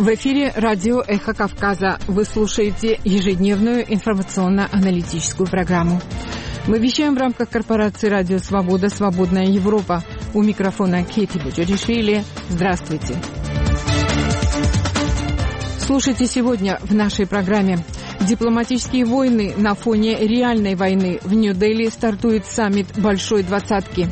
В эфире радио «Эхо Кавказа». Вы слушаете ежедневную информационно-аналитическую программу. Мы вещаем в рамках корпорации «Радио Свобода. Свободная Европа». У микрофона Кейти Буджадишвили. Здравствуйте. Слушайте сегодня в нашей программе. Дипломатические войны на фоне реальной войны. В Нью-Дели стартует саммит Большой Двадцатки.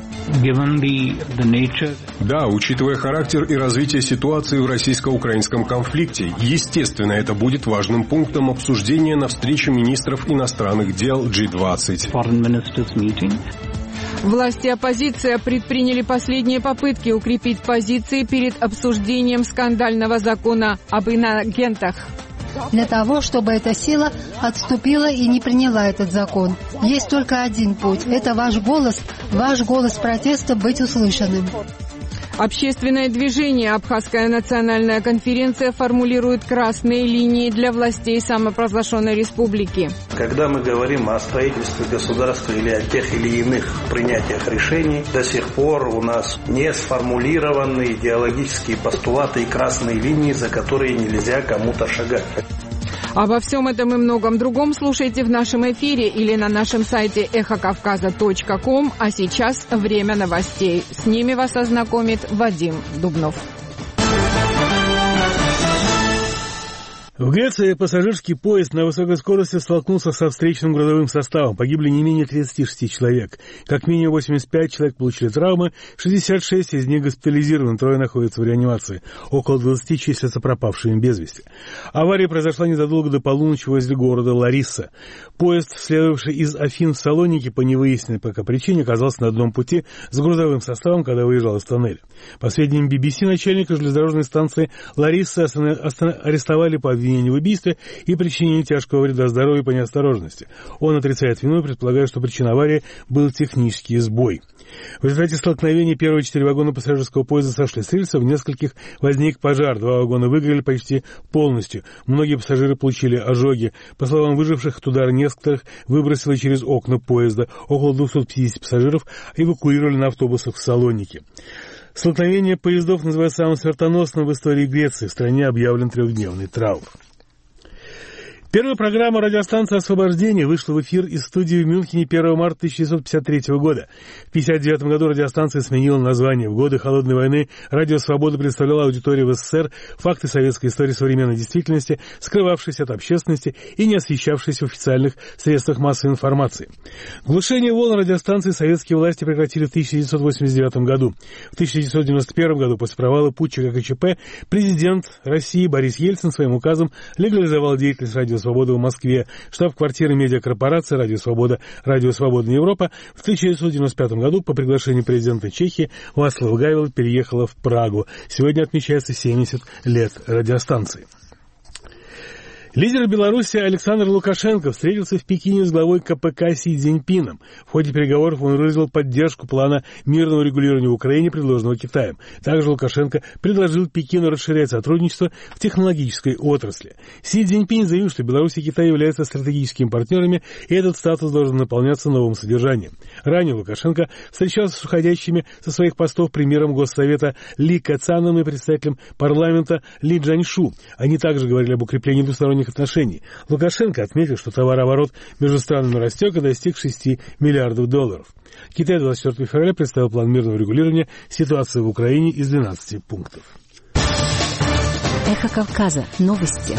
Да, учитывая характер и развитие ситуации в российско-украинском конфликте, естественно, это будет важным пунктом обсуждения на встрече министров иностранных дел G20. Власти и оппозиция предприняли последние попытки укрепить позиции перед обсуждением скандального закона об иноагентах. Для того, чтобы эта сила отступила и не приняла этот закон. Есть только один путь. Это ваш голос протеста быть услышанным. Общественное движение «Абхазская национальная конференция» формулирует красные линии для властей самопровозглашенной республики. Когда мы говорим о строительстве государства или о тех или иных принятиях решений, до сих пор у нас не сформулированы идеологические постулаты и красные линии, за которые нельзя кому-то шагать. Обо всем этом и многом другом слушайте в нашем эфире или на нашем сайте эхокавказа.ком. А сейчас время новостей. С ними вас ознакомит Вадим Дубнов. В Греции пассажирский поезд на высокой скорости столкнулся со встречным грузовым составом. Погибли не менее 36 человек. Как минимум 85 человек получили травмы, 66 из них госпитализированы, 3 находятся в реанимации. Около 20 числятся пропавшими без вести. Авария произошла незадолго до полуночи возле города Лариса. Поезд, следовавший из Афин в Салоники, по невыясненной пока причине, оказался на одном пути с грузовым составом, когда выезжал из тоннеля. По сведениям BBC, начальника железнодорожной станции Лариса арестовали по обвинению в убийстве и причинении тяжкого вреда здоровью по неосторожности. Он отрицает вину и предполагает, что причиной аварии был технический сбой. В результате столкновения первые 4 вагона пассажирского поезда сошли с рельсов, в нескольких возник пожар, 2 вагона выгорели почти полностью. Многие пассажиры получили ожоги. По словам выживших, от удара нескольких выбросило через окна поезда. Около 250 пассажиров эвакуировали на автобусах в Салоники. Столкновение поездов называется самым смертоносным в истории Греции. В стране объявлен 3-дневный траур. Первая программа радиостанции «Освобождение» вышла в эфир из студии в Мюнхене 1 марта 1953 года. В 1959 году радиостанция сменила название. В годы Холодной войны «Радио Свобода» представляла аудитории в СССР факты советской истории современной действительности, скрывавшиеся от общественности и не освещавшиеся в официальных средствах массовой информации. Глушение волн радиостанции советские власти прекратили в 1989 году. В 1991 году, после провала путча ГКЧП, президент России Борис Ельцин своим указом легализовал деятельность «Радио Свобода» в Москве. Штаб-квартира медиакорпорации «Радио Свобода», «Радио Свободная Европа» в 1995 году по приглашению президента Чехии Вацлава Гавела переехала в Прагу. Сегодня отмечается 70 лет радиостанции. Лидер Беларуси Александр Лукашенко встретился в Пекине с главой КПК Си Цзиньпином. В ходе переговоров он выразил поддержку плана мирного регулирования в Украине, предложенного Китаем. Также Лукашенко предложил Пекину расширять сотрудничество в технологической отрасли. Си Цзиньпин заявил, что Беларусь и Китай являются стратегическими партнерами, и этот статус должен наполняться новым содержанием. Ранее Лукашенко встречался с уходящими со своих постов премьером Госсовета Ли Кацаном и председателем парламента Ли Джаньшу. Они также говорили об укреплении двусторонних отношений. Лукашенко отметил, что товарооборот между странами растет и достиг $6 миллиардов. Китай 24 февраля представил план мирного регулирования ситуации в Украине из 12 пунктов. Эхо Кавказа. Новости.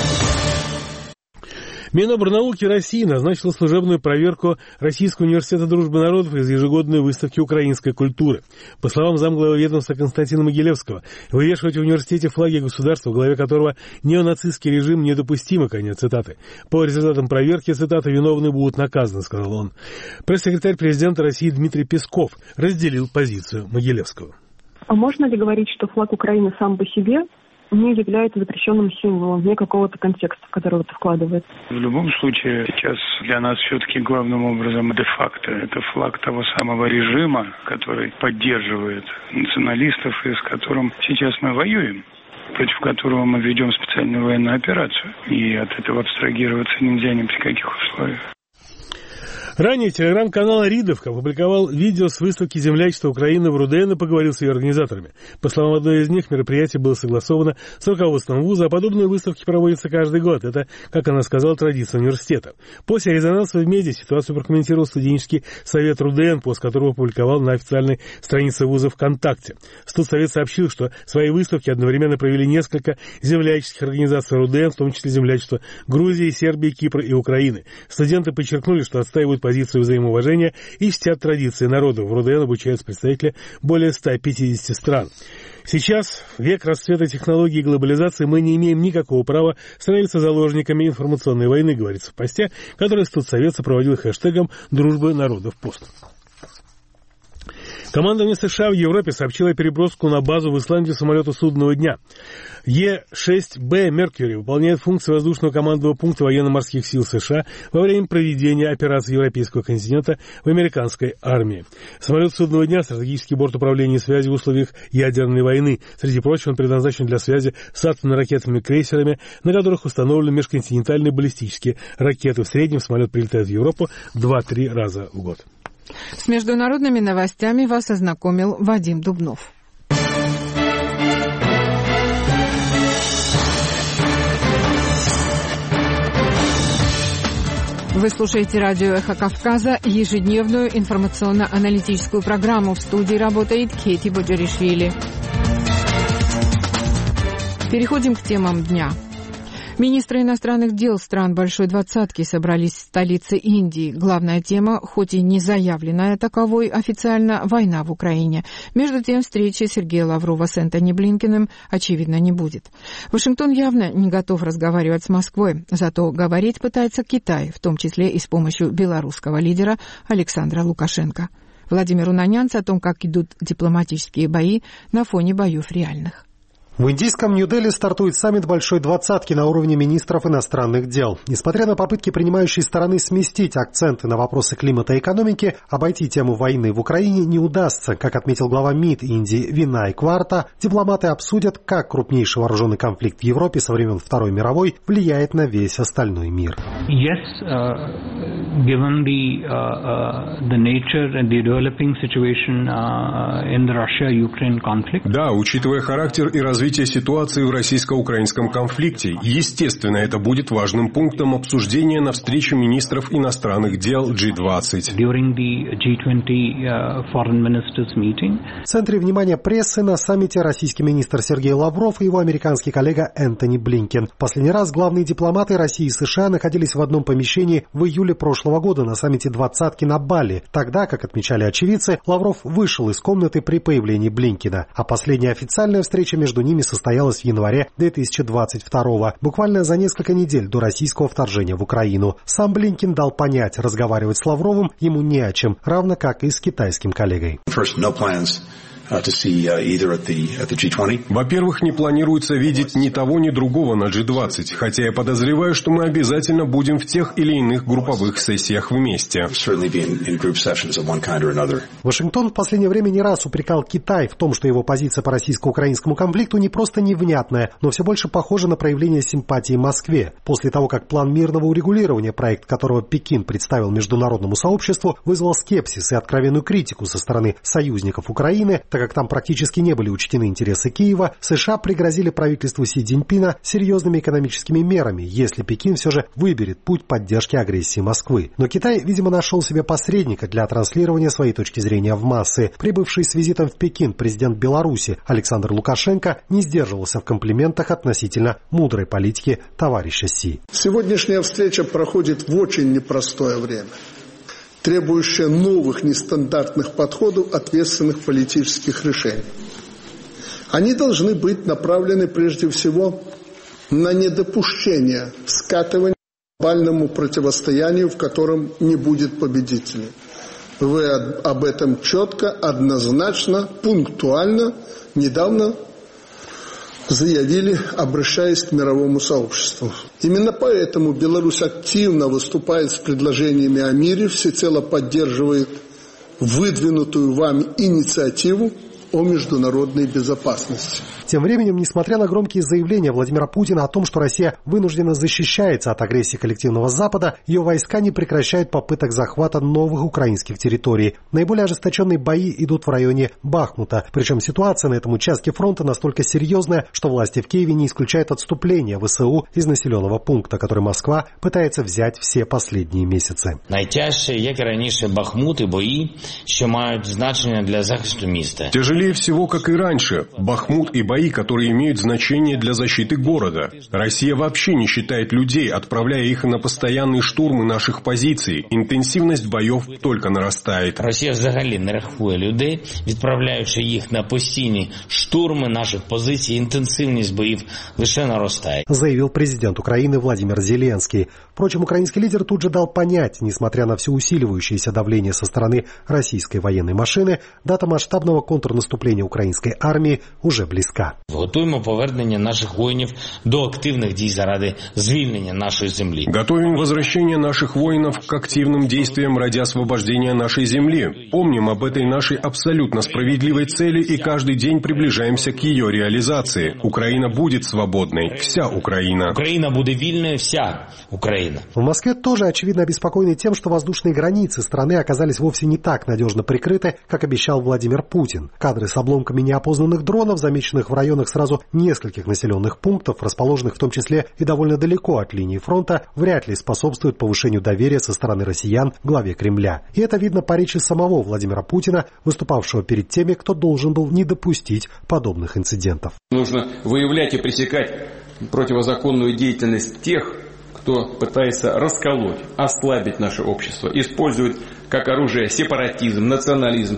Минобрнауки России назначила служебную проверку Российского университета дружбы народов из ежегодной выставки украинской культуры. По словам замглавы ведомства Константина Могилевского, вывешивать в университете флаги государства, в главе которого неонацистский режим, недопустимо, конец цитаты. По результатам проверки, цитаты, виновные будут наказаны, сказал он. Пресс-секретарь президента России Дмитрий Песков разделил позицию Могилевского. А можно ли говорить, что флаг Украины сам по себе не является запрещенным символом, вне какого-то контекста, в который это вкладывается? В любом случае, сейчас для нас все-таки главным образом де-факто это флаг того самого режима, который поддерживает националистов и с которым сейчас мы воюем, против которого мы ведем специальную военную операцию. И от этого абстрагироваться нельзя ни при каких условиях. Ранее телеграм-канал «Ридовка» опубликовал видео с выставки землячества Украины в Руден и поговорил с ее организаторами. По словам одной из них, мероприятие было согласовано с руководством вуза, а подобные выставки проводятся каждый год. Это, как она сказала, традиция университета. После резонанса в медиа ситуацию прокомментировал студенческий совет Руден, пост которого опубликовал на официальной странице вуза ВКонтакте. Студсовет сообщил, что свои выставки одновременно провели несколько земляческих организаций Руден, в том числе землячества Грузии, Сербии, Кипра и Украины. Студенты подчеркнули, что отстаивают позицию взаимоуважения и чтят традиции народов. В Руден обучаются представители более 150 стран. Сейчас, в век расцвета технологий и глобализации, мы не имеем никакого права становиться заложниками информационной войны, говорится в посте, который Студсовет сопроводил хэштегом «Дружба народов пост». Командование США в Европе сообщило переброску на базу в Исландию самолета судного дня. Е-6Б «Меркьюри» выполняет функции воздушного командного пункта военно-морских сил США во время проведения операции Европейского континента в американской армии. Самолет судного дня — стратегический борт управления и связи в условиях ядерной войны. Среди прочего, он предназначен для связи с атомно-ракетными крейсерами, на которых установлены межконтинентальные баллистические ракеты. В среднем самолет прилетает в Европу 2-3 раза в год. С международными новостями вас ознакомил Вадим Дубнов. Вы слушаете радио «Эхо Кавказа», ежедневную информационно-аналитическую программу. В студии работает Кети Боджаришвили. Переходим к темам дня. Министры иностранных дел стран Большой Двадцатки собрались в столице Индии. Главная тема, хоть и не заявленная таковой официально, война в Украине. Между тем, встречи Сергея Лаврова с Энтони Блинкеном, очевидно, не будет. Вашингтон явно не готов разговаривать с Москвой, зато говорить пытается Китай, в том числе и с помощью белорусского лидера Александра Лукашенко. Владимир Унанянц о том, как идут дипломатические бои на фоне боев реальных. В индийском Нью-Дели стартует саммит Большой Двадцатки на уровне министров иностранных дел. Несмотря на попытки принимающей стороны сместить акценты на вопросы климата и экономики, обойти тему войны в Украине не удастся. Как отметил глава МИД Индии Винай Кварта, дипломаты обсудят, как крупнейший вооруженный конфликт в Европе со времен Второй мировой влияет на весь остальной мир. Given the nature and the developing situation in the Russia-Ukraine conflict. Да, учитывая характер и развитие ситуации в российско-украинском конфликте, естественно, это будет важным пунктом обсуждения на встрече министров иностранных дел G20. During the G20 foreign ministers meeting. В центре внимания прессы на саммите российский министр Сергей Лавров и его американский коллега Энтони Блинкен. Последний раз главные дипломаты России и США находились в одном помещении в июле прошлого года на саммите «Двадцатки» на Бали. Тогда, как отмечали очевидцы, Лавров вышел из комнаты при появлении Блинкена. А последняя официальная встреча между ними состоялась в январе 2022-го, буквально за несколько недель до российского вторжения в Украину. Сам Блинкен дал понять, разговаривать с Лавровым ему не о чем, равно как и с китайским коллегой. Во-первых, не планируется видеть ни того, ни другого на G20, хотя я подозреваю, что мы обязательно будем в тех или иных групповых сессиях вместе. Вашингтон в последнее время не раз упрекал Китай в том, что его позиция по российско-украинскому конфликту не просто невнятная, но все больше похожа на проявление симпатии Москве. После того, как план мирного урегулирования, проект которого Пекин представил международному сообществу, вызвал скепсис и откровенную критику со стороны союзников Украины, так как там практически не были учтены интересы Киева, США пригрозили правительству Си Цзиньпина серьезными экономическими мерами, если Пекин все же выберет путь поддержки агрессии Москвы. Но Китай, видимо, нашел себе посредника для транслирования своей точки зрения в массы. Прибывший с визитом в Пекин президент Беларуси Александр Лукашенко не сдерживался в комплиментах относительно мудрой политики товарища Си. Сегодняшняя встреча проходит в очень непростое время, требующая новых нестандартных подходов, ответственных политических решений. Они должны быть направлены прежде всего на недопущение скатывания к глобальному противостоянию, в котором не будет победителей. Вы об этом четко, однозначно, пунктуально недавно заявили, обращаясь к мировому сообществу. Именно поэтому Беларусь активно выступает с предложениями о мире, всецело поддерживает выдвинутую вами инициативу о международной безопасности. Тем временем, несмотря на громкие заявления Владимира Путина о том, что Россия вынуждена защищается от агрессии коллективного Запада, ее войска не прекращают попыток захвата новых украинских территорий. Наиболее ожесточенные бои идут в районе Бахмута. Причем ситуация на этом участке фронта настолько серьезная, что власти в Киеве не исключают отступление ВСУ из населенного пункта, который Москва пытается взять все последние месяцы. Найтяжче, як і раніше, Бахмут і бої, що мають значення для захисту міста. Тяжелее всего, как и раньше, Бахмут и бои, которые имеют значение для защиты города. Россия вообще не считает людей, отправляя их на постоянные штурмы наших позиций. Интенсивность боев только нарастает. Росія взагалі не рахує людей, відправляючи їх на постійні штурми наших позицій. Интенсивность боев лише нарастает. Заявил президент Украины Владимир Зеленский. Впрочем, украинский лидер тут же дал понять, несмотря на все усиливающееся давление со стороны российской военной машины, дата масштабного контрнаступления украинской армии уже близка. Готуємо повернення наших воїнів до активних дій заради звільнення нашої землі. Готовим возвращение наших воинов к активным действиям ради освобождения нашей земли. Помним об этой нашей абсолютно справедливой цели и каждый день приближаемся к ее реализации. Украина будет свободной. Вся Украина. Украина будет вильной, вся Украина. В Москве тоже, очевидно, обеспокоены тем, что воздушные границы страны оказались вовсе не так надежно прикрыты, как обещал Владимир Путин. Кадры с обломками неопознанных дронов, замеченных в районах сразу нескольких населенных пунктов, расположенных в том числе и довольно далеко от линии фронта, вряд ли способствуют повышению доверия со стороны россиян главе Кремля. И это видно по речи самого Владимира Путина, выступавшего перед теми, кто должен был не допустить подобных инцидентов. Нужно выявлять и пресекать противозаконную деятельность тех, кто пытается расколоть, ослабить наше общество, использует как оружие сепаратизм, национализм,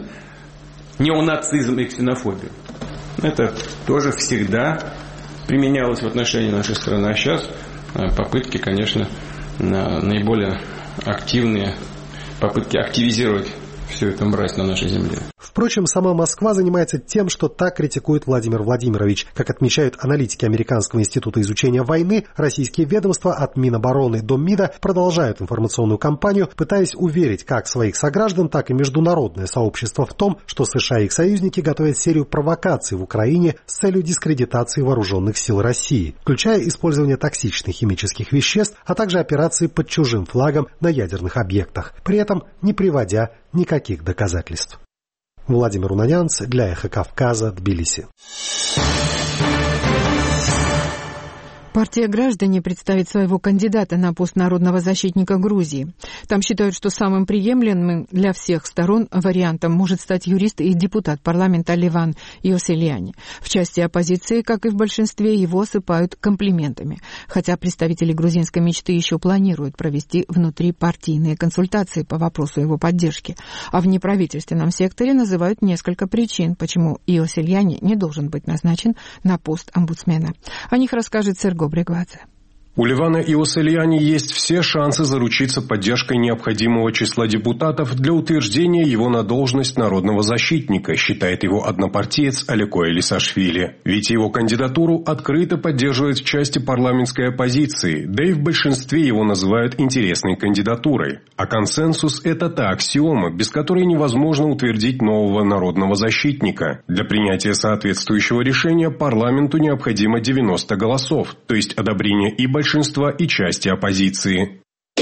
неонацизм и ксенофобию. Это тоже всегда применялось в отношении нашей страны. А сейчас попытки, конечно, наиболее активные, попытки активизировать всю эту мразь на нашей земле. Впрочем, сама Москва занимается тем, что так критикует Владимир Владимирович. Как отмечают аналитики Американского института изучения войны, российские ведомства от Минобороны до МИДа продолжают информационную кампанию, пытаясь уверить как своих сограждан, так и международное сообщество в том, что США и их союзники готовят серию провокаций в Украине с целью дискредитации вооруженных сил России, включая использование токсичных химических веществ, а также операции под чужим флагом на ядерных объектах, при этом не приводя никаких доказательств. Владимир Унанянц для Эхо Кавказа, Тбилиси. Партия «Граждане» представит своего кандидата на пост народного защитника Грузии. Там считают, что самым приемлемым для всех сторон вариантом может стать юрист и депутат парламента Леван Иосельяни. В части оппозиции, как и в большинстве, его осыпают комплиментами. Хотя представители грузинской мечты еще планируют провести внутрипартийные консультации по вопросу его поддержки. А в неправительственном секторе называют несколько причин, почему Иосельяни не должен быть назначен на пост омбудсмена. О них расскажет Серго Брегвадзе. У Левана Иосельяни есть все шансы заручиться поддержкой необходимого числа депутатов для утверждения его на должность народного защитника, считает его однопартиец Алеко Элисашвили. Ведь его кандидатуру открыто поддерживают в части парламентской оппозиции, да и в большинстве его называют интересной кандидатурой. А консенсус – это та аксиома, без которой невозможно утвердить нового народного защитника. Для принятия соответствующего решения парламенту необходимо 90 голосов, то есть одобрение и большинства, и части оппозиции.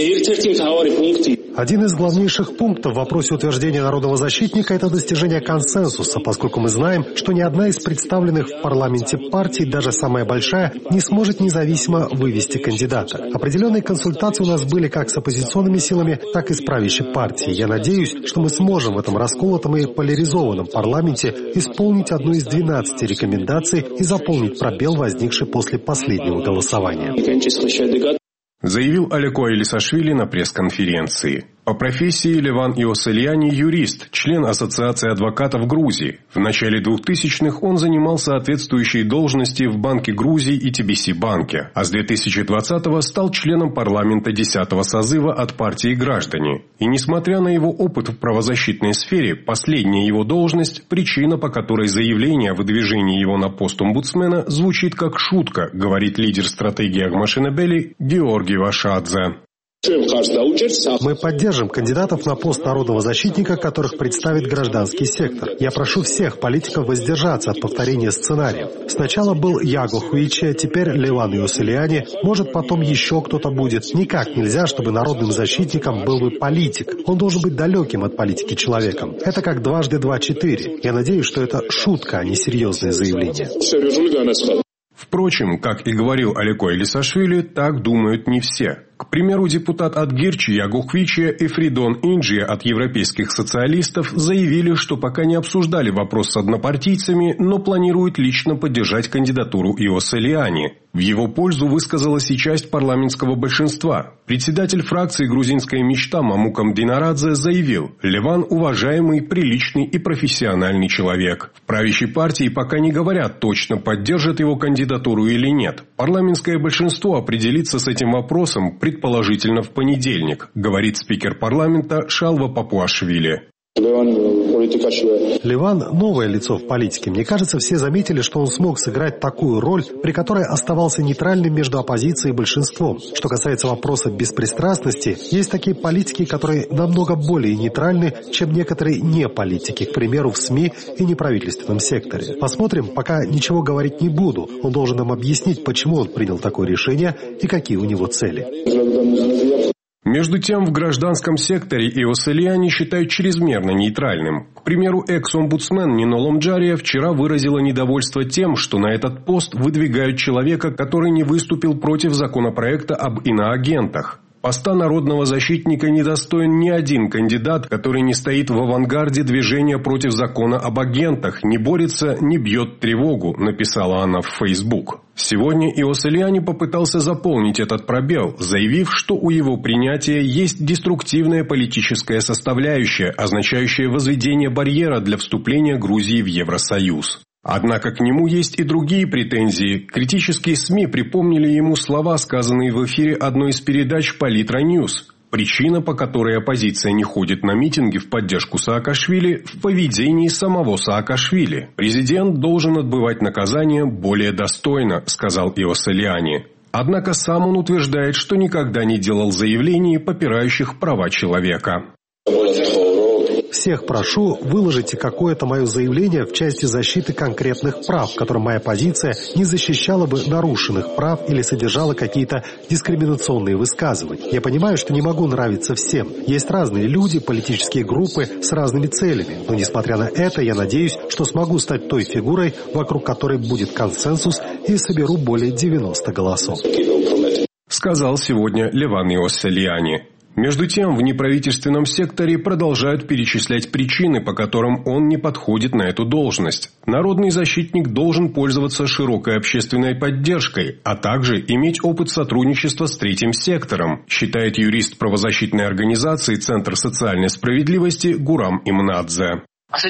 Один из главнейших пунктов в вопросе утверждения народного защитника – это достижение консенсуса, поскольку мы знаем, что ни одна из представленных в парламенте партий, даже самая большая, не сможет независимо вывести кандидата. Определенные консультации у нас были как с оппозиционными силами, так и с правящей партией. Я надеюсь, что мы сможем в этом расколотом и поляризованном парламенте исполнить одну из 12 рекомендаций и заполнить пробел, возникший после последнего голосования. Заявил Алеко Элисашвили на пресс-конференции. По профессии Леван Иосельяни – юрист, член Ассоциации адвокатов Грузии. В начале 2000-х он занимал соответствующие должности в Банке Грузии и TBC-банке, а с 2020-го стал членом парламента 10-го созыва от партии «Граждане». И несмотря на его опыт в правозащитной сфере, последняя его должность – причина, по которой заявление о выдвижении его на пост омбудсмена звучит как шутка, говорит лидер стратегии Агмашинебели Георгий Вашадзе. Мы поддержим кандидатов на пост народного защитника, которых представит гражданский сектор. Я прошу всех политиков воздержаться от повторения сценариев. Сначала был Яго Хуичи, теперь Леван Иосилиани, может потом еще кто-то будет. Никак нельзя, чтобы народным защитником был бы политик. Он должен быть далеким от политики человеком. Это как 2 × 2 = 4. Я надеюсь, что это шутка, а не серьезное заявление. Впрочем, как и говорил Алеко Элисашвили, так думают не все. К примеру, депутат от Гирчи Яго Хуичи и Фридон Инджи от европейских социалистов заявили, что пока не обсуждали вопрос с однопартийцами, но планируют лично поддержать кандидатуру Иосилиани. В его пользу высказалась и часть парламентского большинства. Председатель фракции «Грузинская мечта» Мамукам Динарадзе заявил: «Леван – уважаемый, приличный и профессиональный человек». В правящей партии пока не говорят точно, поддержат его кандидатуру или нет. Парламентское большинство определится с этим вопросом предположительно в понедельник, говорит спикер парламента Шалва Папуашвили. Леван – новое лицо в политике. Мне кажется, все заметили, что он смог сыграть такую роль, при которой оставался нейтральным между оппозицией и большинством. Что касается вопроса беспристрастности, есть такие политики, которые намного более нейтральны, чем некоторые неполитики, к примеру, в СМИ и неправительственном секторе. Посмотрим, пока ничего говорить не буду. Он должен нам объяснить, почему он принял такое решение и какие у него цели. Между тем, в гражданском секторе Иосилиани считают чрезмерно нейтральным. К примеру, экс-омбудсмен Нино Ломджария вчера выразила недовольство тем, что на этот пост выдвигают человека, который не выступил против законопроекта об иноагентах. Поста народного защитника недостоин ни один кандидат, который не стоит в авангарде движения против закона об агентах, не борется, не бьет тревогу, написала она в Facebook. Сегодня Иосилиани попытался заполнить этот пробел, заявив, что у его принятия есть деструктивная политическая составляющая, означающая возведение барьера для вступления Грузии в Евросоюз. Однако к нему есть и другие претензии. Критические СМИ припомнили ему слова, сказанные в эфире одной из передач «Политра Ньюс». Причина, по которой оппозиция не ходит на митинги в поддержку Саакашвили, в поведении самого Саакашвили. «Президент должен отбывать наказание более достойно», – сказал Иосилиани. Однако сам он утверждает, что никогда не делал заявлений, попирающих права человека. Всех прошу, выложите какое-то мое заявление в части защиты конкретных прав, в котором моя позиция не защищала бы нарушенных прав или содержала какие-то дискриминационные высказывания. Я понимаю, что не могу нравиться всем. Есть разные люди, политические группы с разными целями. Но несмотря на это, я надеюсь, что смогу стать той фигурой, вокруг которой будет консенсус и соберу более 90 голосов. Сказал сегодня Леван Иосилиани. Между тем, в неправительственном секторе продолжают перечислять причины, по которым он не подходит на эту должность. Народный защитник должен пользоваться широкой общественной поддержкой, а также иметь опыт сотрудничества с третьим сектором, считает юрист правозащитной организации «Центр социальной справедливости» Гурам Имнадзе.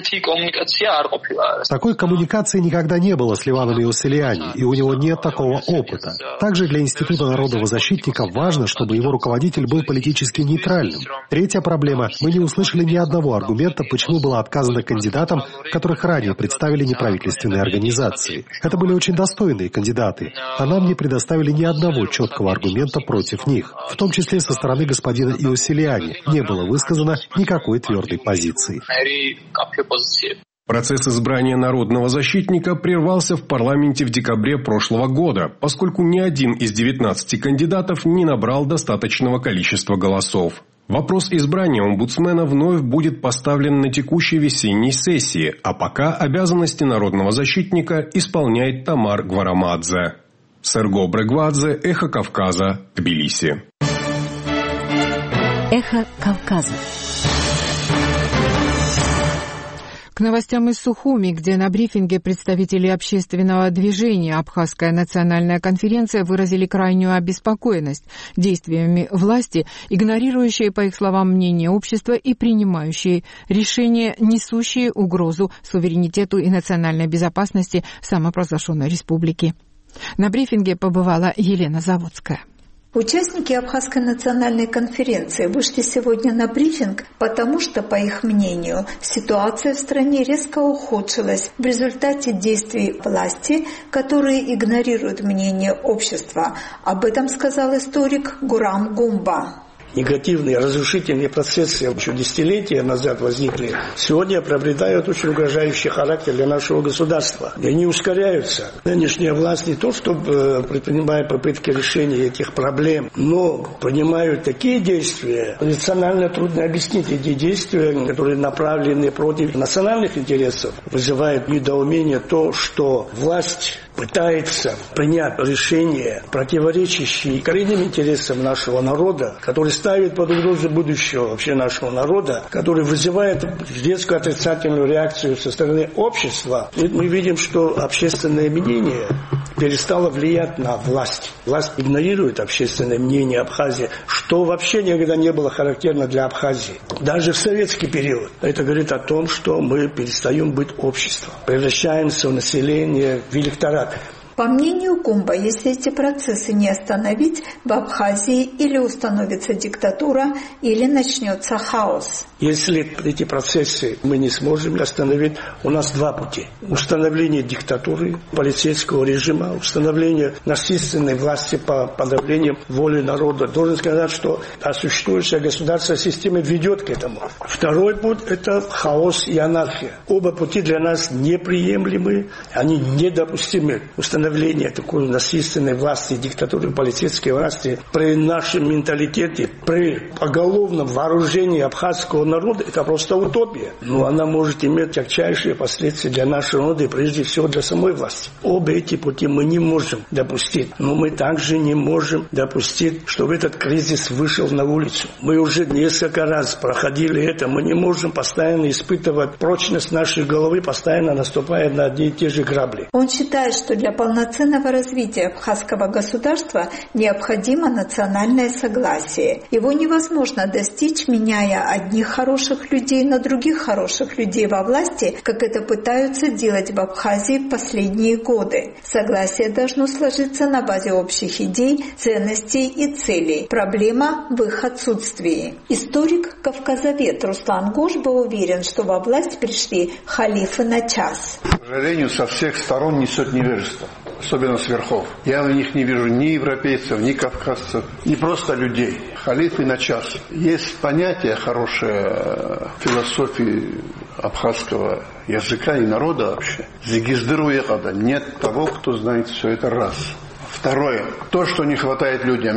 Такой коммуникации никогда не было с Леваном Иосилиани, и у него нет такого опыта. Также для Института народного защитника важно, чтобы его руководитель был политически нейтральным. Третья проблема. Мы не услышали ни одного аргумента, почему было отказано кандидатам, которых ранее представили неправительственные организации. Это были очень достойные кандидаты, а нам не предоставили ни одного четкого аргумента против них. В том числе со стороны господина Иосилиани не было высказано никакой твердой позиции. Процесс избрания народного защитника прервался в парламенте в декабре прошлого года, поскольку ни один из 19 кандидатов не набрал достаточного количества голосов. Вопрос избрания омбудсмена вновь будет поставлен на текущей весенней сессии, а пока обязанности народного защитника исполняет Тамар Гварамадзе. Серго Брегвадзе, Эхо Кавказа, Тбилиси. Эхо Кавказа. К новостям из Сухуми, где на брифинге представители общественного движения «Абхазская национальная конференция» выразили крайнюю обеспокоенность действиями власти, игнорирующие, по их словам, мнение общества и принимающие решения, несущие угрозу суверенитету и национальной безопасности самопровозглашенной республики. На брифинге побывала Елена Заводская. Участники Абхазской национальной конференции вышли сегодня на брифинг, потому что, по их мнению, ситуация в стране резко ухудшилась в результате действий власти, которые игнорируют мнение общества. Об этом сказал историк Гурам Гумба. негативные, разрушительные процессы еще десятилетия назад возникли, сегодня приобретают очень угрожающий характер для нашего государства. И они ускоряются. Нынешняя власть не то, чтобы предпринимает попытки решения этих проблем, но принимают такие действия, национально трудно объяснить эти действия, которые направлены против национальных интересов, вызывает недоумение то, что власть пытается принять решения, противоречащие коренным интересам нашего народа, которые ставят под угрозу будущего вообще нашего народа, которые вызывают резко отрицательную реакцию со стороны общества. И мы видим, что общественное мнение перестало влиять на власть. Власть игнорирует общественное мнение Абхазии, что вообще никогда не было характерно для Абхазии. Даже в советский период. Это говорит о том, что мы перестаем быть обществом, превращаемся в население, в электорат. По мнению Кумба, если эти процессы не остановить, в Абхазии или установится диктатура, или начнется хаос. Если эти процессы мы не сможем остановить, у нас два пути. Установление диктатуры, полицейского режима, установление насильственной власти по подавлению воли народа. Должен сказать, что существующая государственная система ведет к этому. Второй путь – это хаос и анархия. Оба пути для нас неприемлемы, они недопустимы. Установление такой насильственной власти, диктатуры, полицейской власти при нашем менталитете, при поголовном вооружении абхазского народа, это просто утопия. Но она может иметь ярчайшие последствия для нашего народа и прежде всего для самой власти. Оба эти пути мы не можем допустить. Но мы также не можем допустить, чтобы этот кризис вышел на улицу. Мы уже несколько раз проходили это. Мы не можем постоянно испытывать прочность нашей головы, постоянно наступая на одни и те же грабли. Он считает, что для полноценного развития абхазского государства необходимо национальное согласие. Его невозможно достичь, меняя одних хороших людей на других хороших людей во власти, как это пытаются делать в Абхазии в последние годы. Согласие должно сложиться на базе общих идей, ценностей и целей. Проблема в их отсутствии. Историк, кавказовед Руслан Гошба уверен, что во власть пришли халифы на час. К сожалению, со всех сторон несет невежество, особенно с верхов. Я в них не вижу ни европейцев, ни кавказцев, ни просто людей. Халифы на час. Есть понятие хорошее философии абхазского языка и народа вообще. Зигиздыруекада. Нет того, кто знает все это раз. Второе. То, что не хватает людям.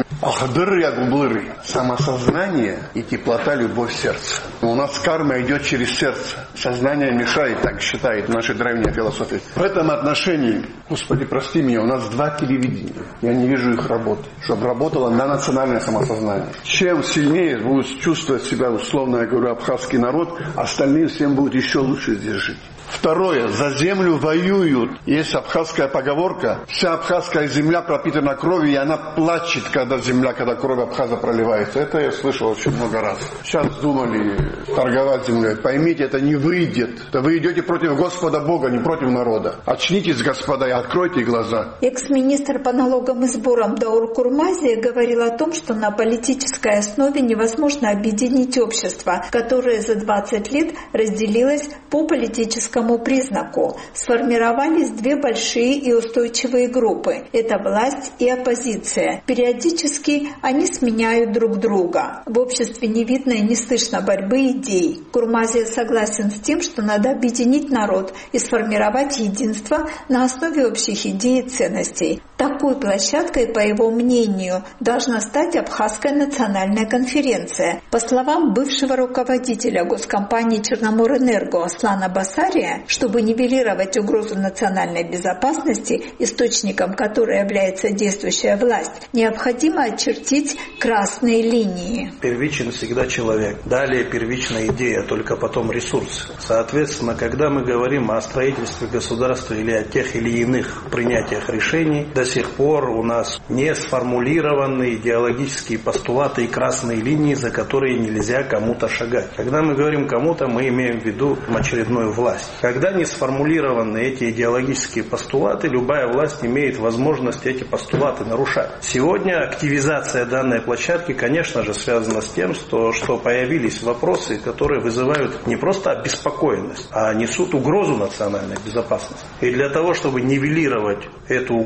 Самосознание и теплота, любовь в сердце. У нас карма идет через сердце. Сознание мешает, так считает наша древняя философия. В этом отношении, Господи, прости меня, у нас два телевидения. Я не вижу их работы. Чтобы работало на национальное самосознание. Чем сильнее будет чувствовать себя, условно я говорю, абхазский народ, остальным всем будет еще лучше здесь жить. Второе. За землю воюют. Есть абхазская поговорка. Вся абхазская земля пропитана кровью, и она плачет, когда кровь абхаза проливается. Это я слышал очень много раз. Сейчас думали торговать землей. Поймите, это не выйдет. Это вы идете против Господа Бога, не против народа. Очнитесь, господа, и откройте глаза. Экс-министр по налогам и сборам Даур Курмазия говорил о том, что на политической основе невозможно объединить общество, которое за 20 лет разделилось по политическому признаку. Сформировались две большие и устойчивые группы. Это власть и оппозиция. Периодически они сменяют друг друга. В обществе не видно и не слышно борьбы идей. Курмазия согласен с тем, что надо объединить народ и сформировать единство на основе общих идей и ценностей. Такой площадкой, по его мнению, должна стать Абхазская национальная конференция. По словам бывшего руководителя госкомпании «Черноморэнерго» Аслана Басария, чтобы нивелировать угрозу национальной безопасности, источником которой является действующая власть, необходимо очертить красные линии. Первичен всегда человек. Далее первичная идея, только потом ресурс. Соответственно, когда мы говорим о строительстве государства или о тех или иных принятиях решений, до сих пор у нас не сформулированы идеологические постулаты и красные линии, за которые нельзя кому-то шагать. Когда мы говорим кому-то, мы имеем в виду очередную власть. Когда не сформулированы эти идеологические постулаты, любая власть имеет возможность эти постулаты нарушать. Сегодня активизация данной площадки, конечно же, связана с тем, что появились вопросы, которые вызывают не просто обеспокоенность, а несут угрозу национальной безопасности. И для того, чтобы нивелировать эту угрозу,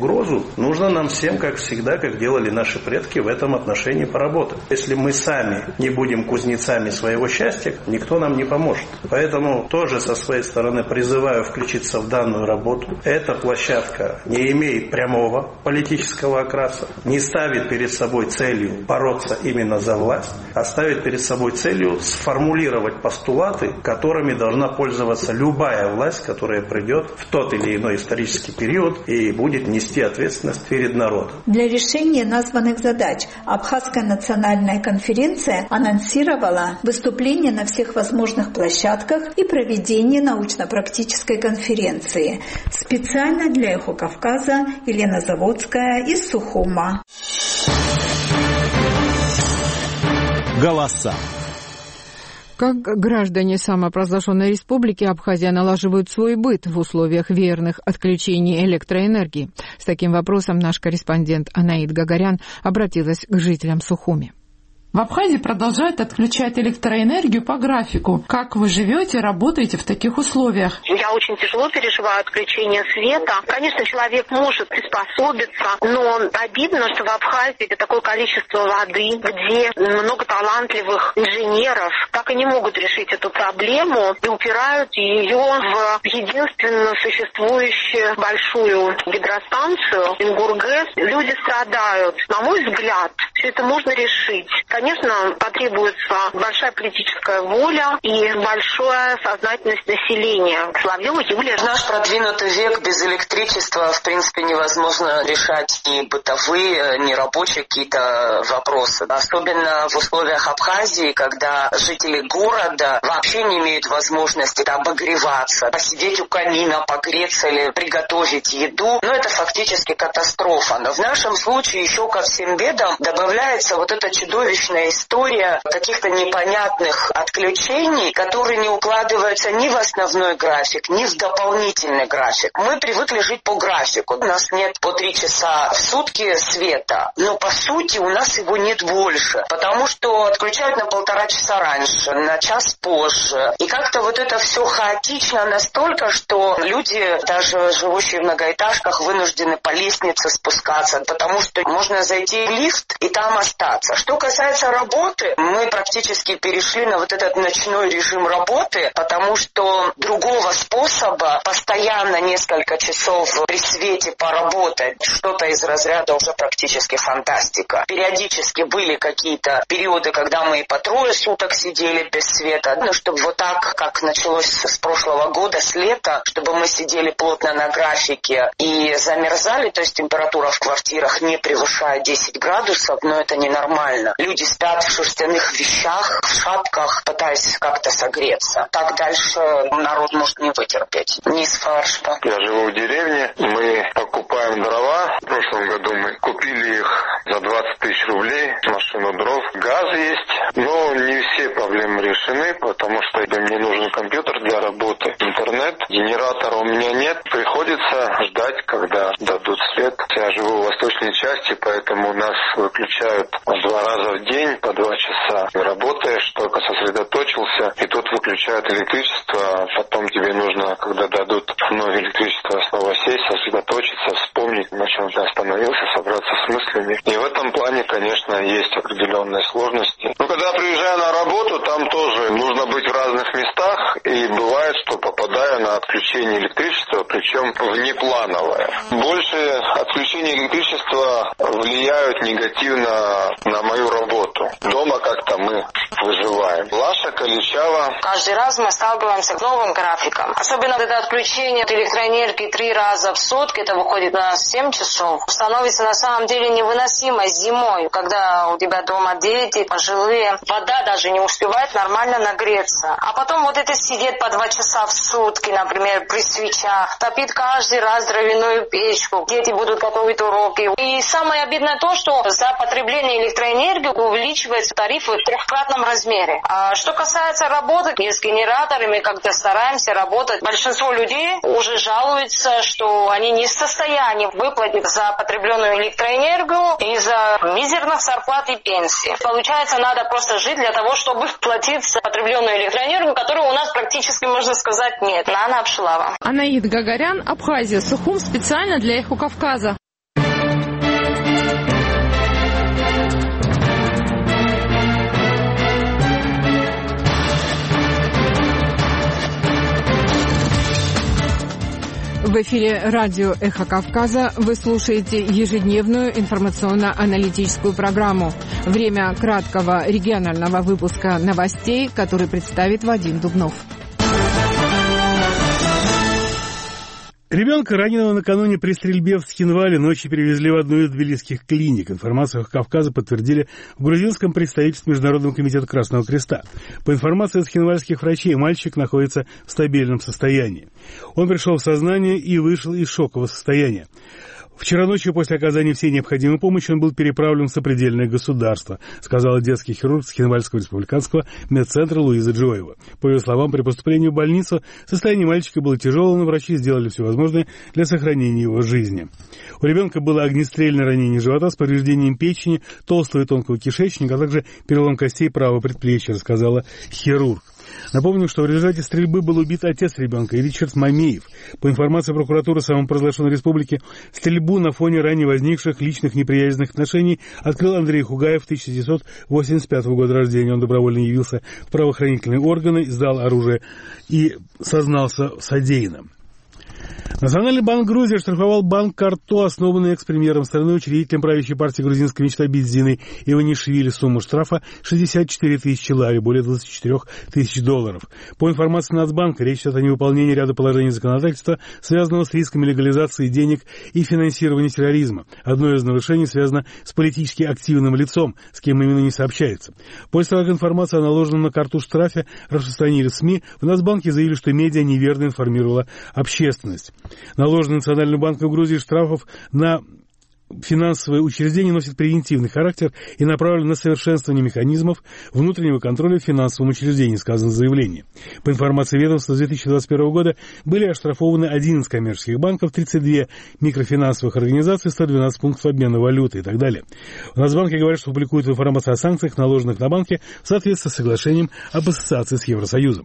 нужно нам всем, как всегда, как делали наши предки, в этом отношении поработать. Если мы сами не будем кузнецами своего счастья, никто нам не поможет. Поэтому тоже со своей стороны призываю включиться в данную работу. Эта площадка не имеет прямого политического окраса, не ставит перед собой целью бороться именно за власть, а ставит перед собой целью сформулировать постулаты, которыми должна пользоваться любая власть, которая придет в тот или иной исторический период и будет нести ответственность перед народом. Для решения названных задач Абхазская национальная конференция анонсировала выступление на всех возможных площадках и проведение научно-практической конференции. Специально для «Эхо Кавказа» Елена Заводская из Сухума. Голоса. Как граждане самопровозглашенной республики Абхазия налаживают свой быт в условиях верных отключений электроэнергии? С таким вопросом наш корреспондент Анаид Гагарян обратилась к жителям Сухуми. В Абхазии продолжают отключать электроэнергию по графику. Как вы живете, работаете в таких условиях? Я очень тяжело переживаю отключение света. Конечно, человек может приспособиться, но обидно, что в Абхазии такое количество воды, где много талантливых инженеров так и не могут решить эту проблему и упирают ее в единственно существующую большую гидростанцию Ингургэс. Люди страдают. На мой взгляд, все это можно решить. Конечно, потребуется большая политическая воля и большая сознательность населения. Соловьева Юлия. Наш продвинутый век без электричества, в принципе, невозможно решать ни бытовые, ни рабочие какие-то вопросы. Особенно в условиях Абхазии, когда жители города вообще не имеют возможности обогреваться, посидеть у камина, погреться или приготовить еду. Но это фактически катастрофа. Но в нашем случае еще ко всем бедам добавляется вот эта чудовищная история каких-то непонятных отключений, которые не укладываются ни в основной график, ни в дополнительный график. Мы привыкли жить по графику. У нас нет по 3 часа в сутки света, но по сути у нас его нет больше, потому что отключают на 1,5 часа раньше, на час позже. И как-то вот это все хаотично настолько, что люди, даже живущие в многоэтажках, вынуждены по лестнице спускаться, потому что можно зайти в лифт и там остаться. Что касается работы, мы практически перешли на вот этот ночной режим работы, потому что другого способа постоянно несколько часов при свете поработать, что-то из разряда уже практически фантастика. Периодически были какие-то периоды, когда мы и по 3 суток сидели без света. Но чтобы вот так, как началось с прошлого года, с лета, чтобы мы сидели плотно на графике и замерзали, то есть температура в квартирах не превышает 10 градусов, но это ненормально. Люди спят в шерстяных вещах, в шапках, пытаясь как-то согреться. Так дальше народ может не вытерпеть. Низ фаршта. Я живу в деревне, мы покупаем дрова. В прошлом году мы купили их за 20 тысяч рублей, машину дров. Газ есть, но не все проблемы решены, потому что мне нужен компьютер для работы, интернет. Генератора у меня нет. Приходится ждать, когда дадут свет. Я живу в восточной части, поэтому нас выключают 2 раза в день по 2 часа. Работаешь, только сосредоточился, и тут выключают электричество. Потом тебе нужно, когда дадут вновь электричество, снова сесть, сосредоточиться, вспомнить, на чем ты остановился, собраться с мыслями. И в этом плане, конечно, есть определенные сложности. Но когда приезжаю на работу, там тоже нужно быть в разных местах, и бывает, что попадаю на отключение электричества, причем внеплановое. Больше отключения электричества влияют негативно на мою работу. Дома как-то мы выживаем. Лаша, Каличава. Каждый раз мы сталкиваемся с новым графиком. Особенно это отключение электроэнергии 3 раза в сутки, это выходит на 7 часов. Становится на самом деле невыносимо зимой, когда у тебя дома дети, пожилые. Вода даже не успевает нормально нагреться. А потом вот это сидеть по 2 часа в сутки, например, при свечах, топит каждый раз дровяную печку. Дети будут готовить уроки. И самое обидное то, что за потребление электроэнергии увеличивается тарифы в 3-кратном размере. А что касается работы, и с генераторами как-то стараемся работать. Большинство людей уже жалуются, что они не в состоянии выплатить за потребленную электроэнергию из-за мизерных зарплат и пенсий. Получается, надо просто жить для того, чтобы платить за потребленную электроэнергию, которую у нас практически, можно сказать, нет. Нана Абшилава. Анаид Гагарян, Абхазия, Сухум, специально для «Эхо Кавказа». В эфире радио «Эхо Кавказа» вы слушаете ежедневную информационно-аналитическую программу. Время краткого регионального выпуска новостей, который представит Вадим Дубнов. Ребенка, раненого накануне при стрельбе в Цхинвале, ночью перевезли в одну из тбилисских клиник. Информацию «Эхо Кавказа» подтвердили в грузинском представительстве Международного комитета Красного Креста. По информации цхинвальских врачей, мальчик находится в стабильном состоянии. Он пришел в сознание и вышел из шокового состояния. Вчера ночью после оказания всей необходимой помощи он был переправлен в сопредельное государство, сказала детский хирург Цхинвальского республиканского медцентра Луиза Джоева. По ее словам, при поступлении в больницу состояние мальчика было тяжелым, но врачи сделали все возможное для сохранения его жизни. У ребенка было огнестрельное ранение живота с повреждением печени, толстого и тонкого кишечника, а также перелом костей правого предплечья, рассказала хирург. Напомню, что в результате стрельбы был убит отец ребенка, Ричард Мамеев. По информации прокуратуры самопровозглашенной республики, стрельбу на фоне ранее возникших личных неприязненных отношений открыл Андрей Хугаев, 1985 года рождения. Он добровольно явился в правоохранительные органы, сдал оружие и сознался в содеянном. Национальный банк Грузии оштрафовал банк «Карто», основанный экс-премьером страны, учредителем правящей партии «Грузинская мечта» Бидзиной Иванишвили. Сумму штрафа 64 тысячи лари, более 24 тысяч долларов. По информации Нацбанка, речь идет о невыполнении ряда положений законодательства, связанного с рисками легализации денег и финансирования терроризма. Одно из нарушений связано с политически активным лицом, с кем именно не сообщается. После того, как информация о наложенном на карту штрафе распространили в СМИ, в Нацбанке заявили, что медиа неверно информировала общественность. Наложенный Национальным банком Грузии штрафов на финансовые учреждения носит превентивный характер и направлен на совершенствование механизмов внутреннего контроля в финансовом учреждении, сказано в заявлении. По информации ведомства, с 2021 года были оштрафованы 11 коммерческих банков, 32 микрофинансовых организаций, 112 пунктов обмена валюты и так далее. В Нацбанке говорят, что публикуют информацию о санкциях, наложенных на банки, в соответствии с соглашением об ассоциации с Евросоюзом.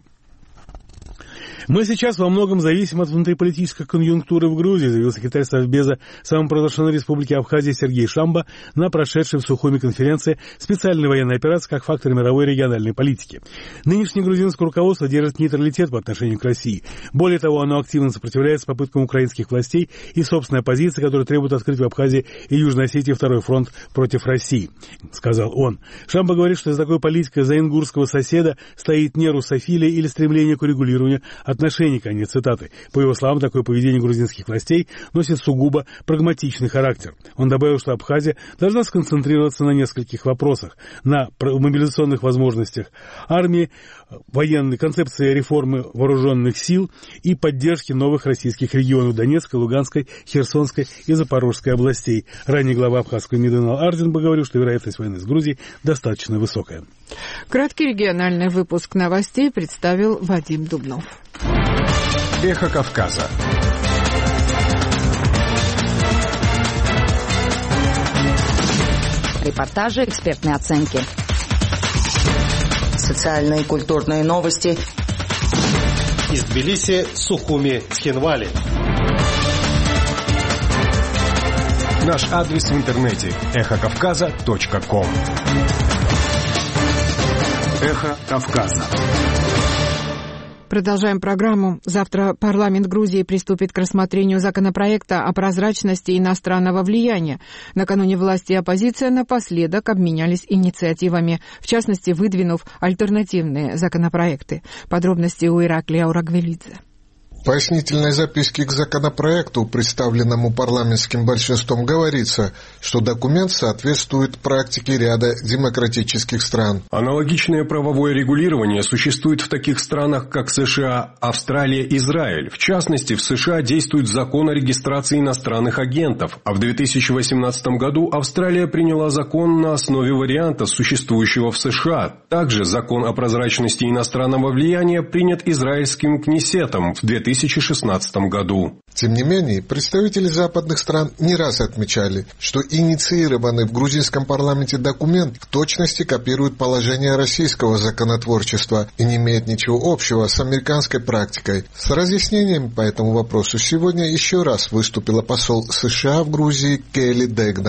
«Мы сейчас во многом зависим от внутриполитической конъюнктуры в Грузии», заявил секретарь Совбеза самопровозглашенной республики Абхазия Сергей Шамба на прошедшей в Сухуми конференции «Специальной военной операции как фактор мировой региональной политики». Нынешнее грузинское руководство держит нейтралитет по отношению к России. Более того, оно активно сопротивляется попыткам украинских властей и собственной оппозиции, которая требует открыть в Абхазии и Южной Осетии второй фронт против России, сказал он. Шамба говорит, что за такой политикой заингурского соседа стоит не русофилия или стремление к урегулированию отношений, конец цитаты. По его словам, такое поведение грузинских властей носит сугубо прагматичный характер. Он добавил, что Абхазия должна сконцентрироваться на нескольких вопросах: на мобилизационных возможностях армии, военной концепции реформы вооруженных сил и поддержки новых российских регионов Донецкой, Луганской, Херсонской и Запорожской областей. Ранее глава абхазского МИДа Инал Ардин говорил, что вероятность войны с Грузией достаточно высокая. Краткий региональный выпуск новостей представил Вадим Дубнов. Эхо Кавказа. Репортажи, экспертные оценки. Социальные и культурные новости. Из Тбилиси, Сухуми, Цхинвали. Наш адрес в интернете эхокавказа.ком. Эхо Кавказа. Продолжаем программу. Завтра парламент Грузии приступит к рассмотрению законопроекта о прозрачности иностранного влияния. Накануне власти и оппозиция напоследок обменялись инициативами, в частности, выдвинув альтернативные законопроекты. Подробности у Ираклия Урагвелидзе. В пояснительной записке к законопроекту, представленному парламентским большинством, говорится, что документ соответствует практике ряда демократических стран. Аналогичное правовое регулирование существует в таких странах, как США, Австралия, Израиль. В частности, в США действует закон о регистрации иностранных агентов, а в 2018 году Австралия приняла закон на основе варианта, существующего в США. Также закон о прозрачности иностранного влияния принят израильским Кнессетом в 2016 году. Тем не менее, представители западных стран не раз отмечали, что инициированный в грузинском парламенте документ в точности копирует положение российского законотворчества и не имеет ничего общего с американской практикой. С разъяснением по этому вопросу сегодня еще раз выступила посол США в Грузии Келли Дегнан.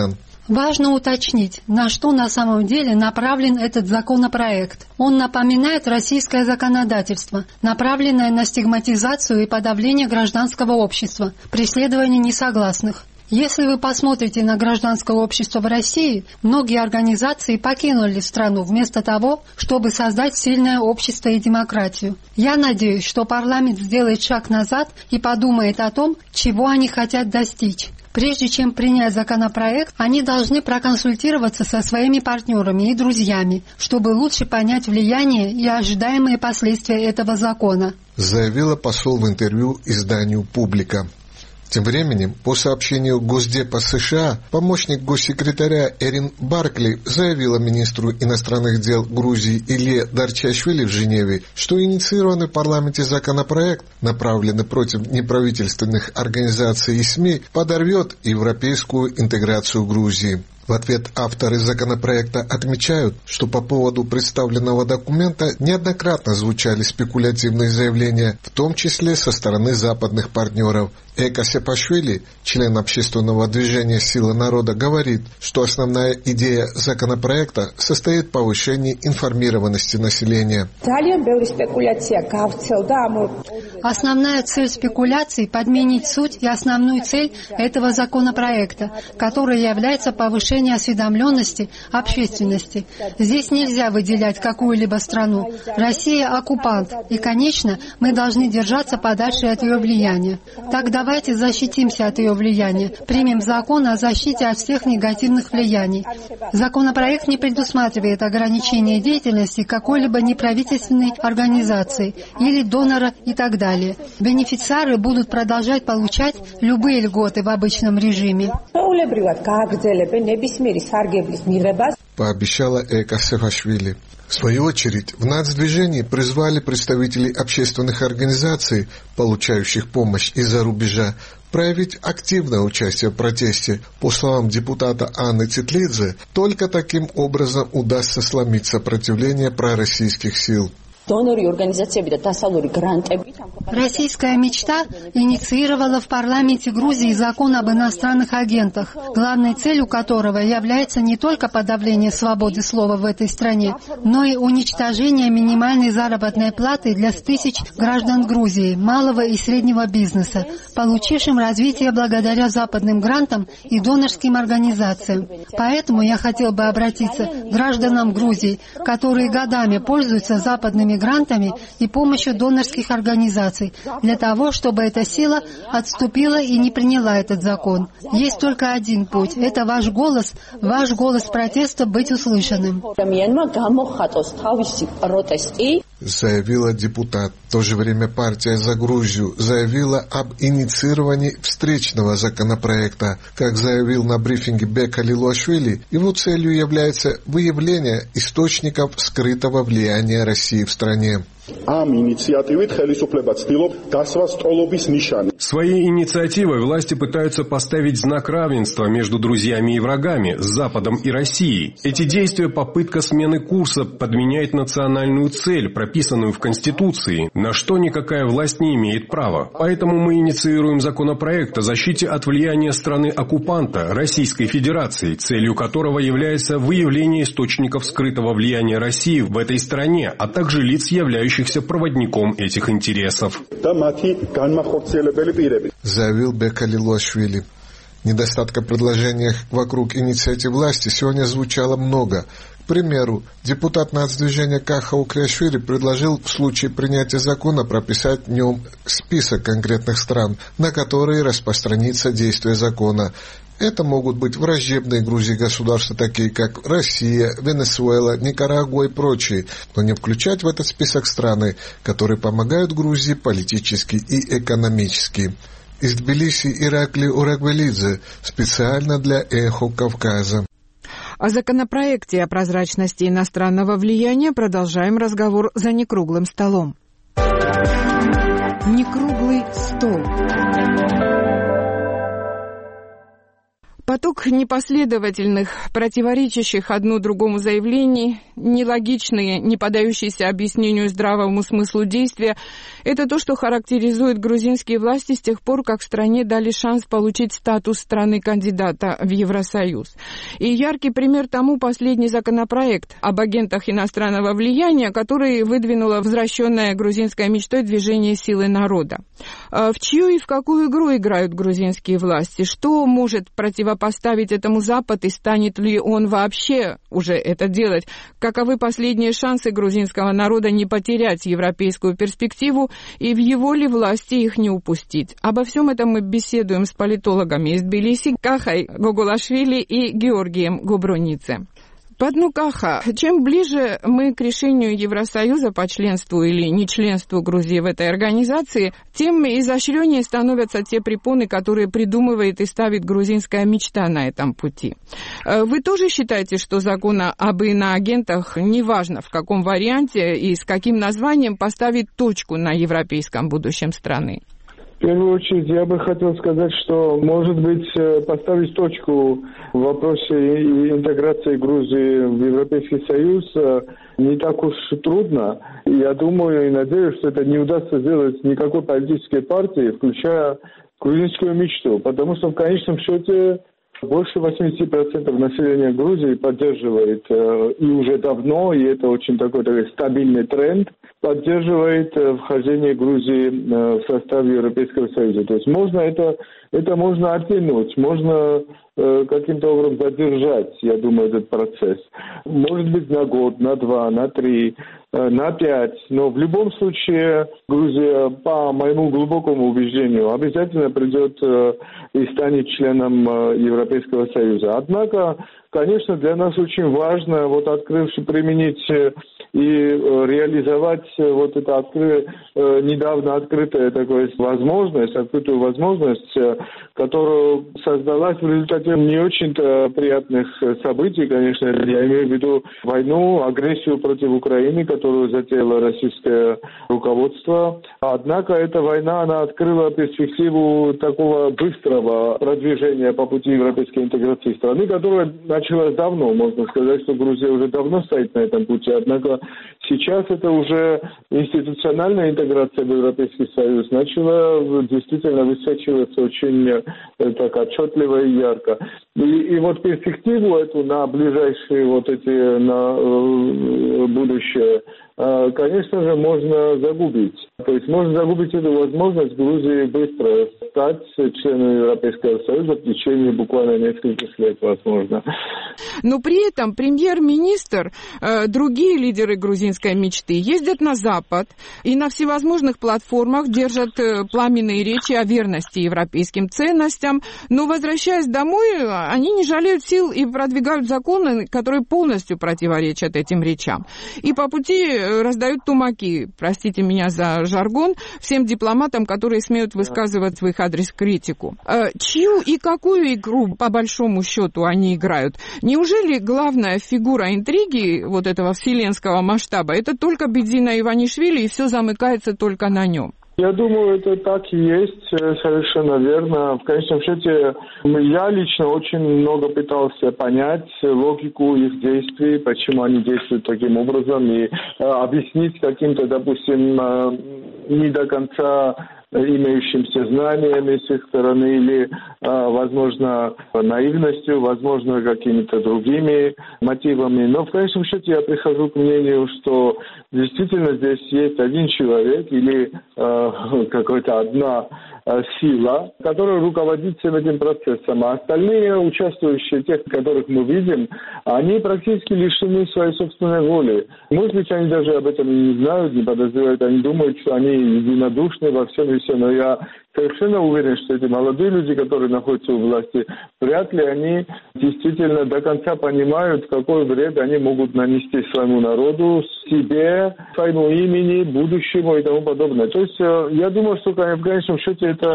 Важно уточнить, на что на самом деле направлен этот законопроект. Он напоминает российское законодательство, направленное на стигматизацию и подавление гражданского общества, преследование несогласных. Если вы посмотрите на гражданское общество в России, многие организации покинули страну вместо того, чтобы создать сильное общество и демократию. Я надеюсь, что парламент сделает шаг назад и подумает о том, чего они хотят достичь. Прежде чем принять законопроект, они должны проконсультироваться со своими партнерами и друзьями, чтобы лучше понять влияние и ожидаемые последствия этого закона, заявила посол в интервью изданию «Публика». Тем временем, по сообщению Госдепа США, помощник госсекретаря Эрин Баркли заявила министру иностранных дел Грузии Илье Дарчашвили в Женеве, что инициированный в парламенте законопроект, направленный против неправительственных организаций и СМИ, подорвет европейскую интеграцию Грузии. В ответ авторы законопроекта отмечают, что по поводу представленного документа неоднократно звучали спекулятивные заявления, в том числе со стороны западных партнеров. Эка Сепашвили, член общественного движения «Сила народа», говорит, что основная идея законопроекта состоит в повышении информированности населения. Основная цель спекуляций – подменить суть и основную цель этого законопроекта, которая является повышение осведомленности общественности. Здесь нельзя выделять какую-либо страну. Россия – оккупант, и, конечно, мы должны держаться подальше от ее влияния. Так давайте защитимся от ее влияния, примем закон о защите от всех негативных влияний. Законопроект не предусматривает ограничения деятельности какой-либо неправительственной организации или донора и так далее. Бенефициары будут продолжать получать любые льготы в обычном режиме. Пообещала Эка Сепашвили. В свою очередь, в нацдвижении призвали представителей общественных организаций, получающих помощь из-за рубежа, проявить активное участие в протесте. По словам депутата Анны Цитлидзе, только таким образом удастся сломить сопротивление пророссийских сил. Российская мечта инициировала в парламенте Грузии закон об иностранных агентах, главной целью которого является не только подавление свободы слова в этой стране, но и уничтожение минимальной заработной платы для тысяч граждан Грузии, малого и среднего бизнеса, получившим развитие благодаря западным грантам и донорским организациям. Поэтому я хотел бы обратиться к гражданам Грузии, которые годами пользуются западными грантами и помощью донорских организаций, для того, чтобы эта сила отступила и не приняла этот закон. Есть только один путь. Это ваш голос протеста быть услышанным. Заявила депутат. В то же время партия «За Грузию» заявила об инициировании встречного законопроекта. Как заявил на брифинге Бека Лилуашвили, его целью является выявление источников скрытого влияния России в стране. Своей инициативой власти пытаются поставить знак равенства между друзьями и врагами, с Западом и Россией. Эти действия – попытка смены курса, подменяет национальную цель, прописанную в Конституции, на что никакая власть не имеет права. Поэтому мы инициируем законопроект о защите от влияния страны-оккупанта, Российской Федерации, целью которого является выявление источников скрытого влияния России в этой стране, а также лиц, являющихся проводником этих интересов. Заявил Бека Лилуашвили. Недостатка в предложениях вокруг инициатив власти сегодня звучало много. К примеру, депутат нацдвижения Каха Укриашвили предложил в случае принятия закона прописать в нем список конкретных стран, на которые распространится действие закона. Это могут быть враждебные Грузии государства, такие как Россия, Венесуэла, Никарагуа и прочие, но не включать в этот список страны, которые помогают Грузии политически и экономически. Из Тбилиси Иракли Урагвелидзе специально для «Эхо Кавказа». О законопроекте о прозрачности иностранного влияния продолжаем разговор за некруглым столом. Некруглый стол. Поток непоследовательных, противоречащих одно другому заявлений, нелогичные, не поддающиеся объяснению здравому смыслу действия – это то, что характеризует грузинские власти с тех пор, как стране дали шанс получить статус страны-кандидата в Евросоюз. И яркий пример тому последний законопроект об агентах иностранного влияния, который выдвинуло возвращенное грузинской мечтой движение «Силы народа». В чью и в какую игру играют грузинские власти? Что может противопоставить этому Запад и станет ли он вообще уже это делать? Каковы последние шансы грузинского народа не потерять европейскую перспективу и в его ли власти их не упустить? Обо всем этом мы беседуем с политологами из Тбилиси Кахой Гогулашвили и Георгием Губрунице. Каха, чем ближе мы к решению Евросоюза по членству или нечленству Грузии в этой организации, тем изощреннее становятся те препоны, которые придумывает и ставит грузинская мечта на этом пути. Вы тоже считаете, что закон об иноагентах, неважно в каком варианте и с каким названием, поставит точку на европейском будущем страны? В первую очередь я бы хотел сказать, что, может быть, поставить точку в вопросе интеграции Грузии в Европейский Союз не так уж трудно. Я думаю и надеюсь, что это не удастся сделать никакой политической партии, включая грузинскую мечту, потому что в конечном счете больше 80% населения Грузии поддерживает, и уже давно, и это очень такой стабильный тренд, поддерживает вхождение Грузии в состав Европейского Союза. То есть можно это можно оттянуть, можно каким-то образом задержать, я думаю, этот процесс. Может быть, на год, на 2, на 3, на 5. Но в любом случае Грузия, по моему глубокому убеждению, обязательно придет и станет членом Европейского Союза. Однако, конечно, для нас очень важно применить и реализовать недавно открытую открытую возможность, которую создалась в результате не очень-то приятных событий, конечно, я имею в виду войну, агрессию против Украины, которую затеяло российское руководство. Однако эта война, она открыла перспективу такого быстрого продвижения по пути европейской интеграции страны, которая началась давно. Можно сказать, что Грузия уже давно стоит на этом пути. Однако сейчас это уже институциональная интеграция в Европейский Союз начала действительно высвечиваться очень так отчетливо и ярко. И перспективу эту на ближайшие на будущее, конечно же, можно загубить. То есть можно загубить эту возможность Грузии быстро стать членом Европейского Союза в течение буквально нескольких лет, возможно. Но при этом премьер-министр, другие лидеры грузинской мечты ездят на Запад и на всевозможных платформах держат пламенные речи о верности европейским ценностям, но, возвращаясь домой, они не жалеют сил и продвигают законы, которые полностью противоречат этим речам. И по пути раздают тумаки, простите меня за жаргон, всем дипломатам, которые смеют высказывать в их адрес критику. Чью и какую игру, по большому счету, они играют? Неужели главная фигура интриги этого вселенского масштаба это только Бедзина Иванишвили, и все замыкается только на нем? Я думаю, это так и есть, совершенно верно. В конечном счете, я лично очень много пытался понять логику их действий, почему они действуют таким образом, и объяснить каким-то, допустим, не до конца имеющимся знаниями с их стороны или, возможно, наивностью, возможно, какими-то другими мотивами. Но в конечном счете я прихожу к мнению, что действительно здесь есть один человек или какая-то одна сила, которая руководит всем этим процессом. А остальные участвующие, тех, которых мы видим, они практически лишены своей собственной воли. Может быть, они даже об этом не знают, не подозревают, они думают, что они единодушны во всем и все. Но я совершенно уверен, что эти молодые люди, которые находятся у власти, вряд ли они действительно до конца понимают, какой вред они могут нанести своему народу, себе, своему имени, будущему и тому подобное. То есть я думаю, что в конечном счете это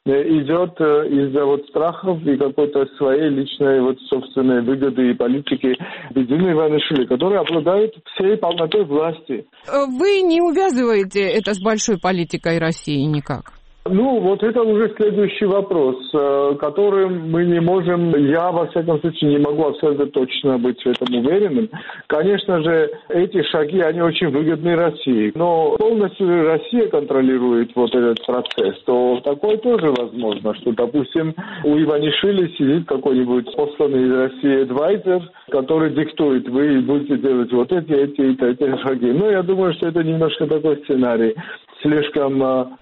идет из-за страхов и какой-то своей личной собственной выгоды и политики Бедзины Иванишвили, которые обладают всей полнотой власти. Вы не увязываете это с большой политикой России никак? Ну, вот это уже следующий вопрос, которым мы не можем, я, во всяком случае, не могу абсолютно точно быть в этом уверенным. Конечно же, эти шаги, они очень выгодны России, но полностью Россия контролирует вот этот процесс, то такое тоже возможно, что, допустим, у Иванишвили сидит какой-нибудь посланный из России адвайзер, который диктует, вы будете делать вот эти шаги. Но я думаю, что это немножко такой сценарий. Слишком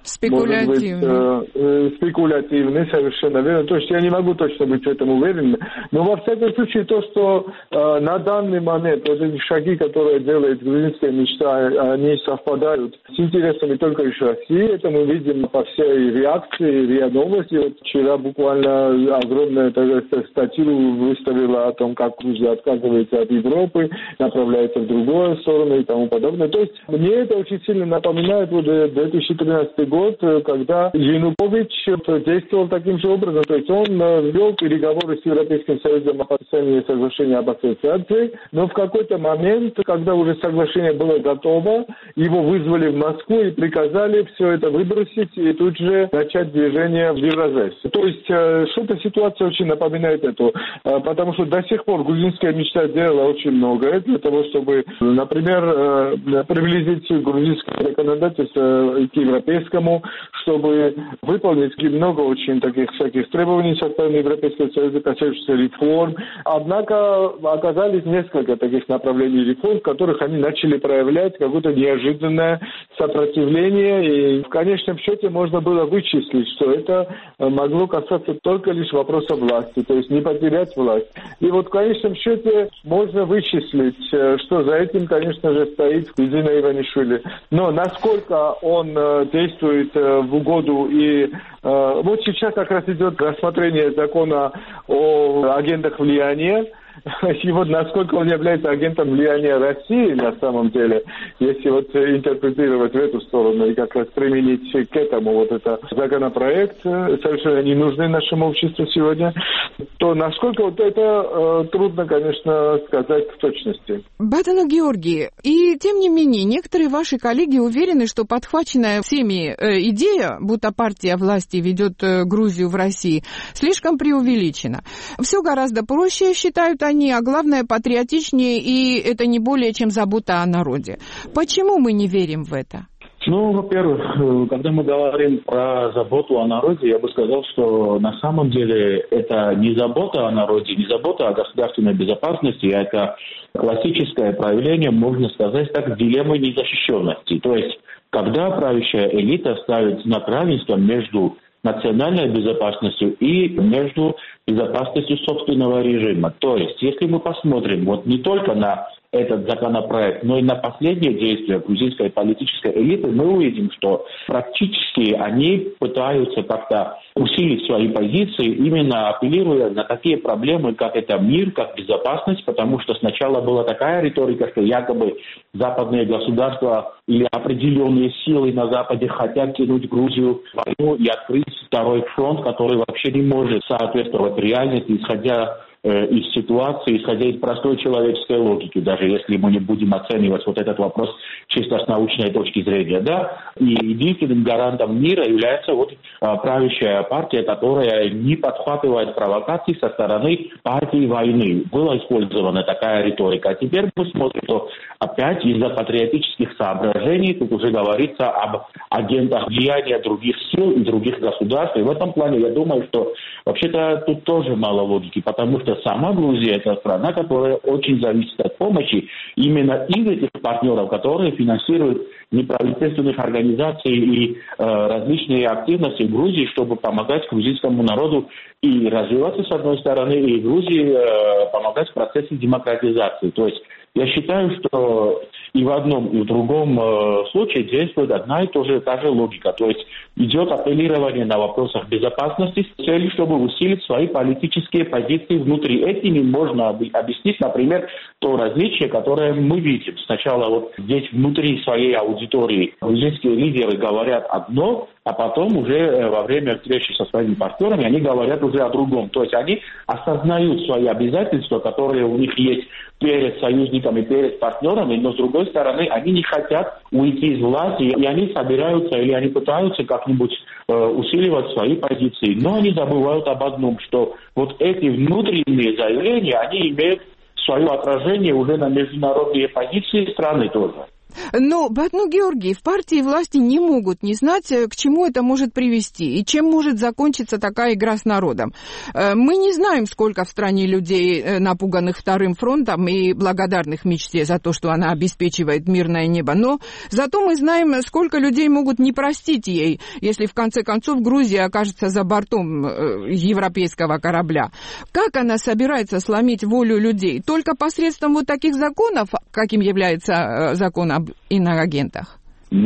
спекулятивный, совершенно верно. То есть я не могу точно быть в этом уверен. Но во всяком случае то, что на данный момент вот эти шаги, которые делает грузинская мечта, они совпадают с интересами только лишь России. Это мы видим по всей реакции РИА Новости. Вот вчера буквально огромную статью выставила о том, как Грузия отказывается от Европы, направляется в другую сторону и тому подобное. То есть мне это очень сильно напоминает вот 2013 год, когда Янукович действовал таким же образом. То есть он вел переговоры с Европейским Союзом о подписании соглашения об ассоциации, но в какой-то момент, когда уже соглашение было готово, его вызвали в Москву и приказали все это выбросить и тут же начать движение в Евразес. То есть что-то ситуация очень напоминает эту, потому что до сих пор грузинская мечта делала очень многое для того, чтобы, например, приблизить грузинское законодательство к европейскому, чтобы выполнить много очень таких всяких требований со стороны Европейского Союза, касающихся реформ. Однако оказались несколько таких направлений реформ, в которых они начали проявлять какое-то неожиданное сопротивление. И в конечном счете можно было вычислить, что это могло касаться только лишь вопроса власти, то есть не потерять власть. И вот в конечном счете можно вычислить, что за этим, конечно же, стоит Кудина Иванишвили. Но насколько он действует в угоду и вот сейчас как раз идет рассмотрение закона о агентах влияния. И вот насколько он является агентом влияния России на самом деле, если вот интерпретировать в эту сторону и как раз применить к этому вот это законопроект, совершенно не нужный нашему обществу сегодня, то насколько вот это трудно, конечно, сказать в точности. Бадану Георгий, и тем не менее, некоторые ваши коллеги уверены, что подхваченная всеми идея, будто партия власти ведет Грузию в России, слишком преувеличена. Все гораздо проще, считают они, а главное патриотичнее, и это не более чем забота о народе. Почему мы не верим в это? Ну, во-первых, когда мы говорим про заботу о народе, я бы сказал, что на самом деле это не забота о народе, не забота о государственной безопасности, а это классическое проявление, можно сказать так, дилеммы незащищенности. То есть, когда правящая элита ставит знак равенства между национальной безопасностью и между безопасностью собственного режима. То есть, если мы посмотрим вот не только на этот законопроект, но и на последние действия грузинской политической элиты, мы увидим, что практически они пытаются как-то усилить свои позиции, именно апеллируя на такие проблемы, как это мир, как безопасность, потому что сначала была такая риторика, что якобы западные государства или определенные силы на Западе хотят тянуть Грузию в войну и открыть второй фронт, который вообще не может соответствовать реальности, исходя из ситуации, исходя из простой человеческой логики, даже если мы не будем оценивать вот этот вопрос чисто с научной точки зрения, да, и единственным гарантом мира является вот правящая партия, которая не подхватывает провокаций со стороны партии войны. Была использована такая риторика. А теперь мы смотрим, что опять из-за патриотических соображений тут уже говорится об агентах влияния других сил и других государств. И в этом плане я думаю, что вообще-то тут тоже мало логики, потому что сама Грузия – это страна, которая очень зависит от помощи именно из этих партнеров, которые финансируют неправительственных организаций и различные активности в Грузии, чтобы помогать грузинскому народу и развиваться с одной стороны, и Грузии помогать в процессе демократизации. То есть я считаю, что и в одном, и в другом случае действует одна и та же логика. То есть идет апеллирование на вопросах безопасности с целью, чтобы усилить свои политические позиции внутри. Этими можно объяснить, например, то различие, которое мы видим. Сначала вот здесь внутри своей аудитории грузинские лидеры говорят одно, а потом уже во время встречи со своими партнерами они говорят уже о другом. То есть они осознают свои обязательства, которые у них есть перед союзниками, перед партнерами, но с другой другой стороны, они не хотят уйти из власти, и они собираются или они пытаются как-нибудь усиливать свои позиции. Но они забывают об одном, что вот эти внутренние заявления, они имеют свое отражение уже на международные позиции страны тоже. Но, Батну Георгий, в партии власти не могут не знать, к чему это может привести и чем может закончиться такая игра с народом. Мы не знаем, сколько в стране людей, напуганных Вторым фронтом и благодарных мечте за то, что она обеспечивает мирное небо, но зато мы знаем, сколько людей могут не простить ей, если в конце концов Грузия окажется за бортом европейского корабля. Как она собирается сломить волю людей? Только посредством вот таких законов, каким является закон об иноагентах?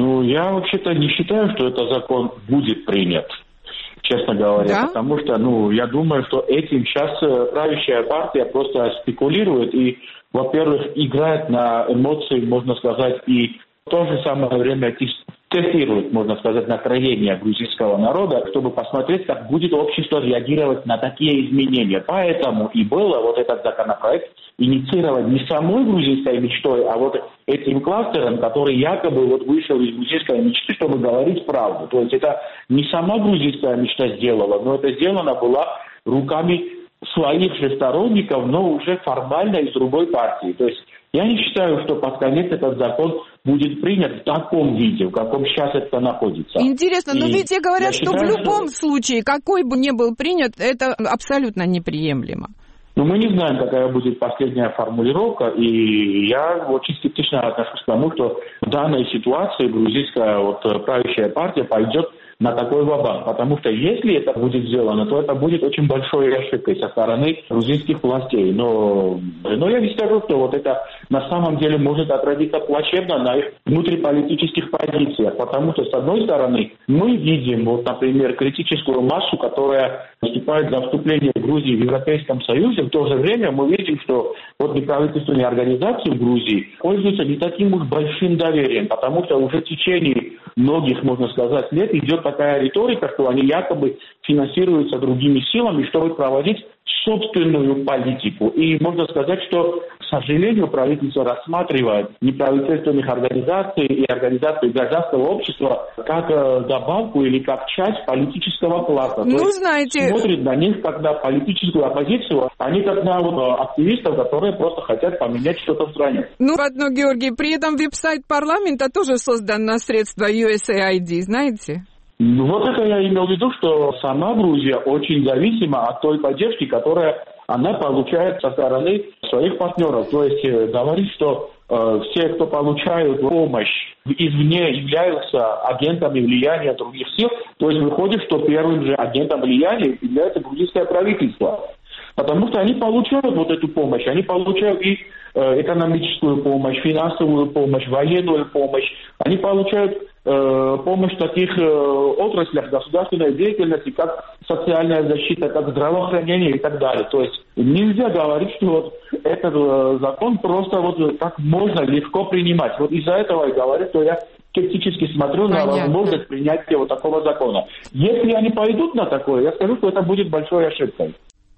Я вообще-то не считаю, что этот закон будет принят, честно говоря. Да? Потому что, я думаю, что этим сейчас правящая партия просто спекулирует и, во-первых, играет на эмоции, можно сказать, и в то же самое время тестирует, можно сказать, настроение грузинского народа, чтобы посмотреть, как будет общество реагировать на такие изменения. Поэтому и было вот этот законопроект инициирован не самой грузинской мечтой, а вот этим кластером, который якобы вышел из грузинской мечты, чтобы говорить правду. То есть это не сама грузинская мечта сделала, но это сделано было руками своих же сторонников, но уже формально из другой партии. То есть я не считаю, что под конец этот закон будет принят в таком виде, в каком сейчас это находится. Интересно, но ведь говорят, что в любом случае, какой бы ни был принят, это абсолютно неприемлемо. Мы не знаем, какая будет последняя формулировка, и я очень скептично отношусь к тому, что в данной ситуации грузинская правящая партия пойдет на такой ва-банк, потому что если это будет сделано, то это будет очень большой ошибкой со стороны грузинских властей. Но я не скажу, что это на самом деле может отразиться плачевно на их внутриполитических позициях, потому что, с одной стороны, мы видим, например, критическую массу, которая выступает за вступление Грузии в Европейском Союзе, в то же время мы видим, что неправительственные организации в Грузии пользуются не таким уж большим доверием, потому что уже в течение многих, можно сказать, лет идет такая риторика, что они якобы финансируются другими силами, чтобы проводить собственную политику. И можно сказать, что, к сожалению, правительство рассматривает неправительственных организаций и организаций гражданского общества как добавку или как часть политического класса. Знаете... Смотрит на них как на политическую оппозицию, а не как на активистов, которые просто хотят поменять что-то в стране. Батну Георгий, при этом веб-сайт парламента тоже создан на средства USAID, знаете? Это я имел в виду, что сама Грузия очень зависима от той поддержки, которую она получает со стороны своих партнеров. То есть говорить, что все, кто получают помощь извне, являются агентами влияния других сил, то есть выходит, что первым же агентом влияния является грузинское правительство. Потому что они получают эту помощь, они получают и экономическую помощь, финансовую помощь, военную помощь, они получают помощь в таких отраслях государственной деятельности, как социальная защита, как здравоохранение и так далее. То есть нельзя говорить, что этот закон просто так можно легко принимать. Из-за этого я говорю, что я скептически смотрю на возможность принятия такого закона. Если они пойдут на такое, я скажу, что это будет большой ошибкой.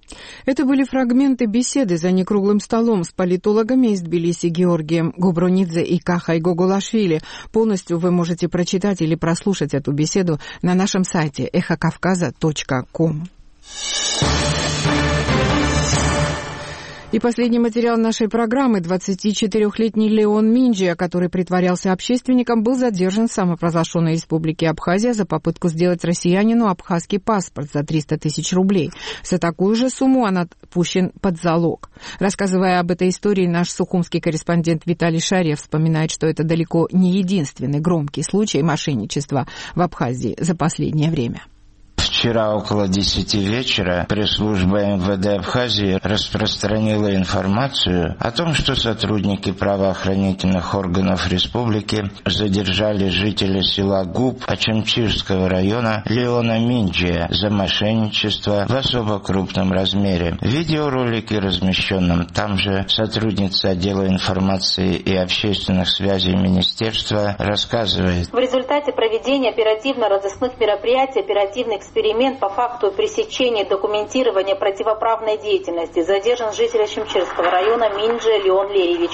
Это были фрагменты беседы за некруглым столом с политологами из Тбилиси Георгием Губронидзе и Кахой Гогулашвили. Полностью вы можете прочитать или прослушать эту беседу на нашем сайте эхокавказа.ком. И последний материал нашей программы. 24-летний Леон Минджия, который притворялся общественником, был задержан в самопровозглашенной республике Абхазия за попытку сделать россиянину абхазский паспорт за 300 тысяч рублей. За такую же сумму он отпущен под залог. Рассказывая об этой истории, наш сухумский корреспондент Виталий Шарьев вспоминает, что это далеко не единственный громкий случай мошенничества в Абхазии за последнее время. Вчера около 10 вечера пресс-служба МВД Абхазии распространила информацию о том, что сотрудники правоохранительных органов республики задержали жителя села Губ Ачамчирского района Леона Минджия за мошенничество в особо крупном размере. В видеоролике, размещенном там же, сотрудница отдела информации и общественных связей министерства рассказывает. В результате проведения оперативно-розыскных мероприятий, оперативный эксперимент эксперимент по факту пресечения и документирования противоправной деятельности. Задержан житель Ачимчирского района Минджи Леон Леревич,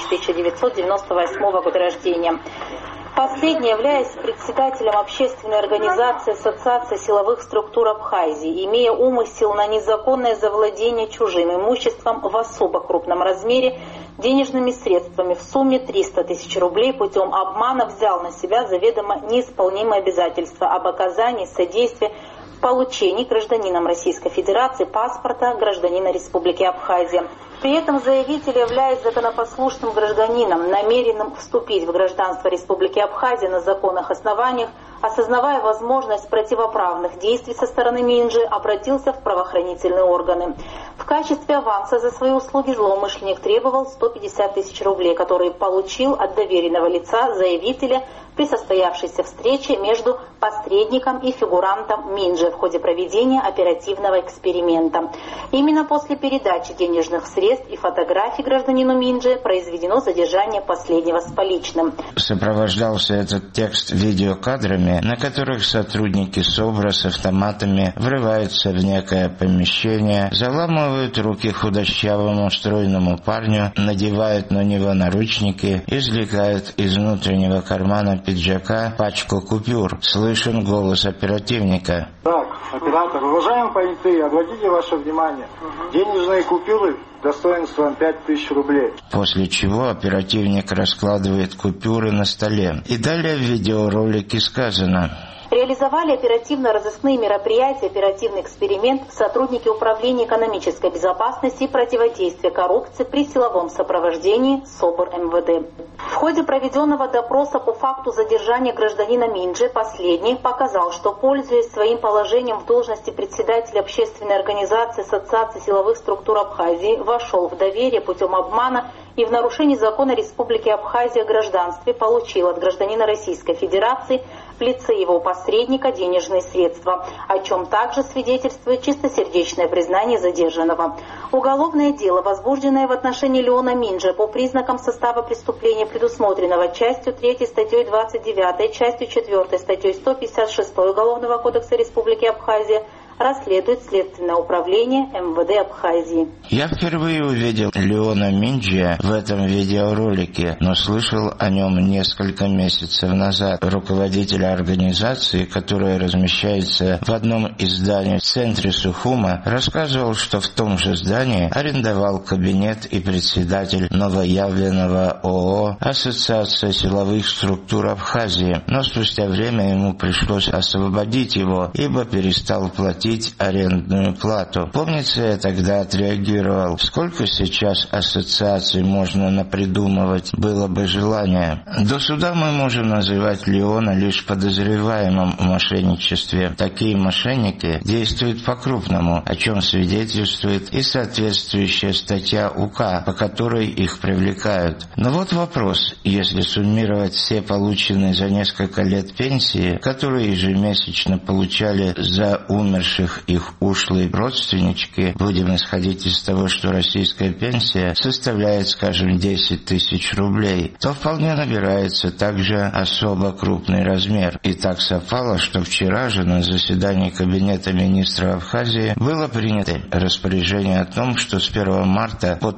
1998 года рождения. Последний, являясь председателем общественной организации Ассоциации силовых структур Абхазии, имея умысел на незаконное завладение чужим имуществом в особо крупном размере, денежными средствами в сумме 300 тысяч рублей путем обмана взял на себя заведомо неисполнимые обязательства об оказании содействия в получении гражданином Российской Федерации паспорта гражданина Республики Абхазия. При этом заявитель, являясь законопослушным гражданином, намеренным вступить в гражданство Республики Абхазия на законных основаниях, осознавая возможность противоправных действий со стороны Минджи, обратился в правоохранительные органы. В качестве аванса за свои услуги злоумышленник требовал 150 тысяч рублей, которые получил от доверенного лица заявителя при состоявшейся встрече между посредником и фигурантом Минджи в ходе проведения оперативного эксперимента. Именно после передачи денежных средств и фотографий гражданину Минджи произведено задержание последнего с поличным. Сопровождался этот текст видеокадрами, на которых сотрудники СОБРа с автоматами врываются в некое помещение, заламывают руки худощавому стройному парню, надевают на него наручники, извлекают из внутреннего кармана пиджака пачку купюр. Слышен голос оперативника. Так, оператор, уважаемые полицейские, обратите ваше внимание. Денежные купюры достоинством 5000 рублей. После чего оперативник раскладывает купюры на столе. И далее в видеоролике сказано: реализовали оперативно-розыскные мероприятия, оперативный эксперимент сотрудники Управления экономической безопасности и противодействия коррупции при силовом сопровождении СОБР МВД. В ходе проведенного допроса по факту задержания гражданина Минджи последний показал, что, пользуясь своим положением в должности председателя общественной организации Ассоциации силовых структур Абхазии, вошел в доверие путем обмана и в нарушении закона Республики Абхазия о гражданстве получил от гражданина Российской Федерации в лице его посредника денежные средства, о чем также свидетельствует чистосердечное признание задержанного. Уголовное дело, возбужденное в отношении Леона Минджи по признакам состава преступления, предусмотренного частью 3 статьей 29, частью 4 статьей 156 Уголовного кодекса Республики Абхазия, расследует Следственное управление МВД Абхазии. Я впервые увидел Леона Минджи в этом видеоролике, но слышал о нем несколько месяцев назад. Руководитель организации, которая размещается в одном из зданий в центре Сухума, рассказывал, что в том же здании арендовал кабинет и председатель новоявленного ООО «Ассоциация силовых структур Абхазии», но спустя время ему пришлось освободить его, ибо перестал платить арендную плату. Помнится, я тогда отреагировал: сколько сейчас ассоциаций можно напридумывать, было бы желание. До суда мы можем называть Леона лишь подозреваемым в мошенничестве. Такие мошенники действуют по-крупному, о чем свидетельствует и соответствующая статья УК, по которой их привлекают. Но вот вопрос: если суммировать все полученные за несколько лет пенсии, которые ежемесячно получали за умерших их ушлые родственнички, будем исходить из того, что российская пенсия составляет, скажем, 10 тысяч рублей, то вполне набирается также особо крупный размер. И так совпало, что вчера же на заседании Кабинета министров Абхазии было принято распоряжение о том, что с 1 марта по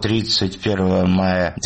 31 мая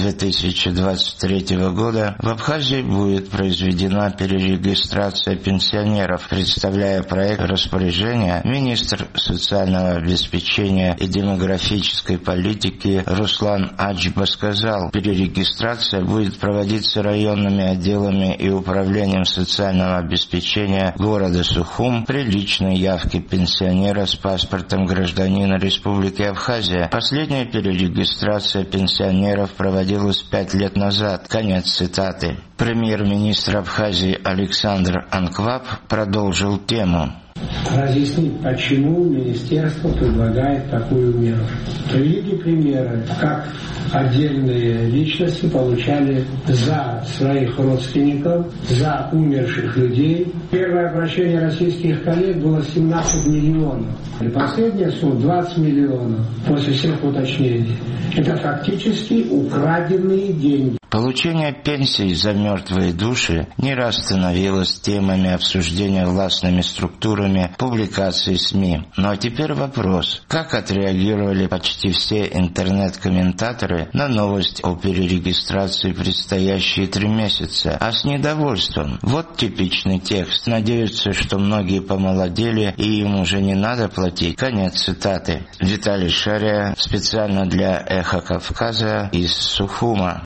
2023 года в Абхазии будет произведена перерегистрация пенсионеров. Представляя проект распоряжения, министр социального обеспечения и демографической политики Руслан Аджба сказал: перерегистрация будет проводиться районными отделами и управлением социального обеспечения города Сухум при личной явке пенсионера с паспортом гражданина Республики Абхазия. Последняя перерегистрация пенсионеров проводилась 5 лет назад. Конец цитаты. Премьер-министр Абхазии Александр Анкваб продолжил тему. Разъяснить, почему министерство предлагает такую меру. Приведи примеры, как отдельные личности получали за своих родственников, за умерших людей. Первое обращение российских коллег было 17 миллионов. И последняя сумма 20 миллионов после всех уточнений. Это фактически украденные деньги. Получение пенсий за мертвые души не раз становилось темами обсуждения властными структурами, публикаций СМИ. Но теперь вопрос, как отреагировали почти все интернет-комментаторы на новость о перерегистрации предстоящие 3 месяца, а с недовольством. Вот типичный текст. Надеются, что многие помолодели и им уже не надо платить. Конец цитаты. Виталий Шария, специально для «Эхо Кавказа» из Сухума.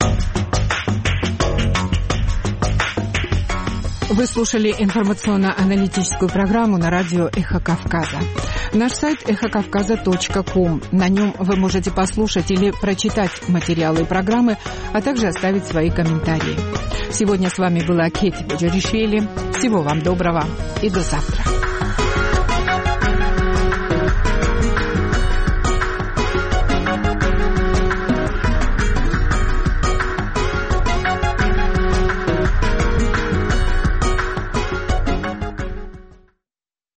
Вы слушали информационно-аналитическую программу на радио «Эхо Кавказа». Наш сайт эхокавказа.ком. На нем вы можете послушать или прочитать материалы и программы, а также оставить свои комментарии. Сегодня с вами была Кети Баджаришвили. Всего вам доброго и до завтра.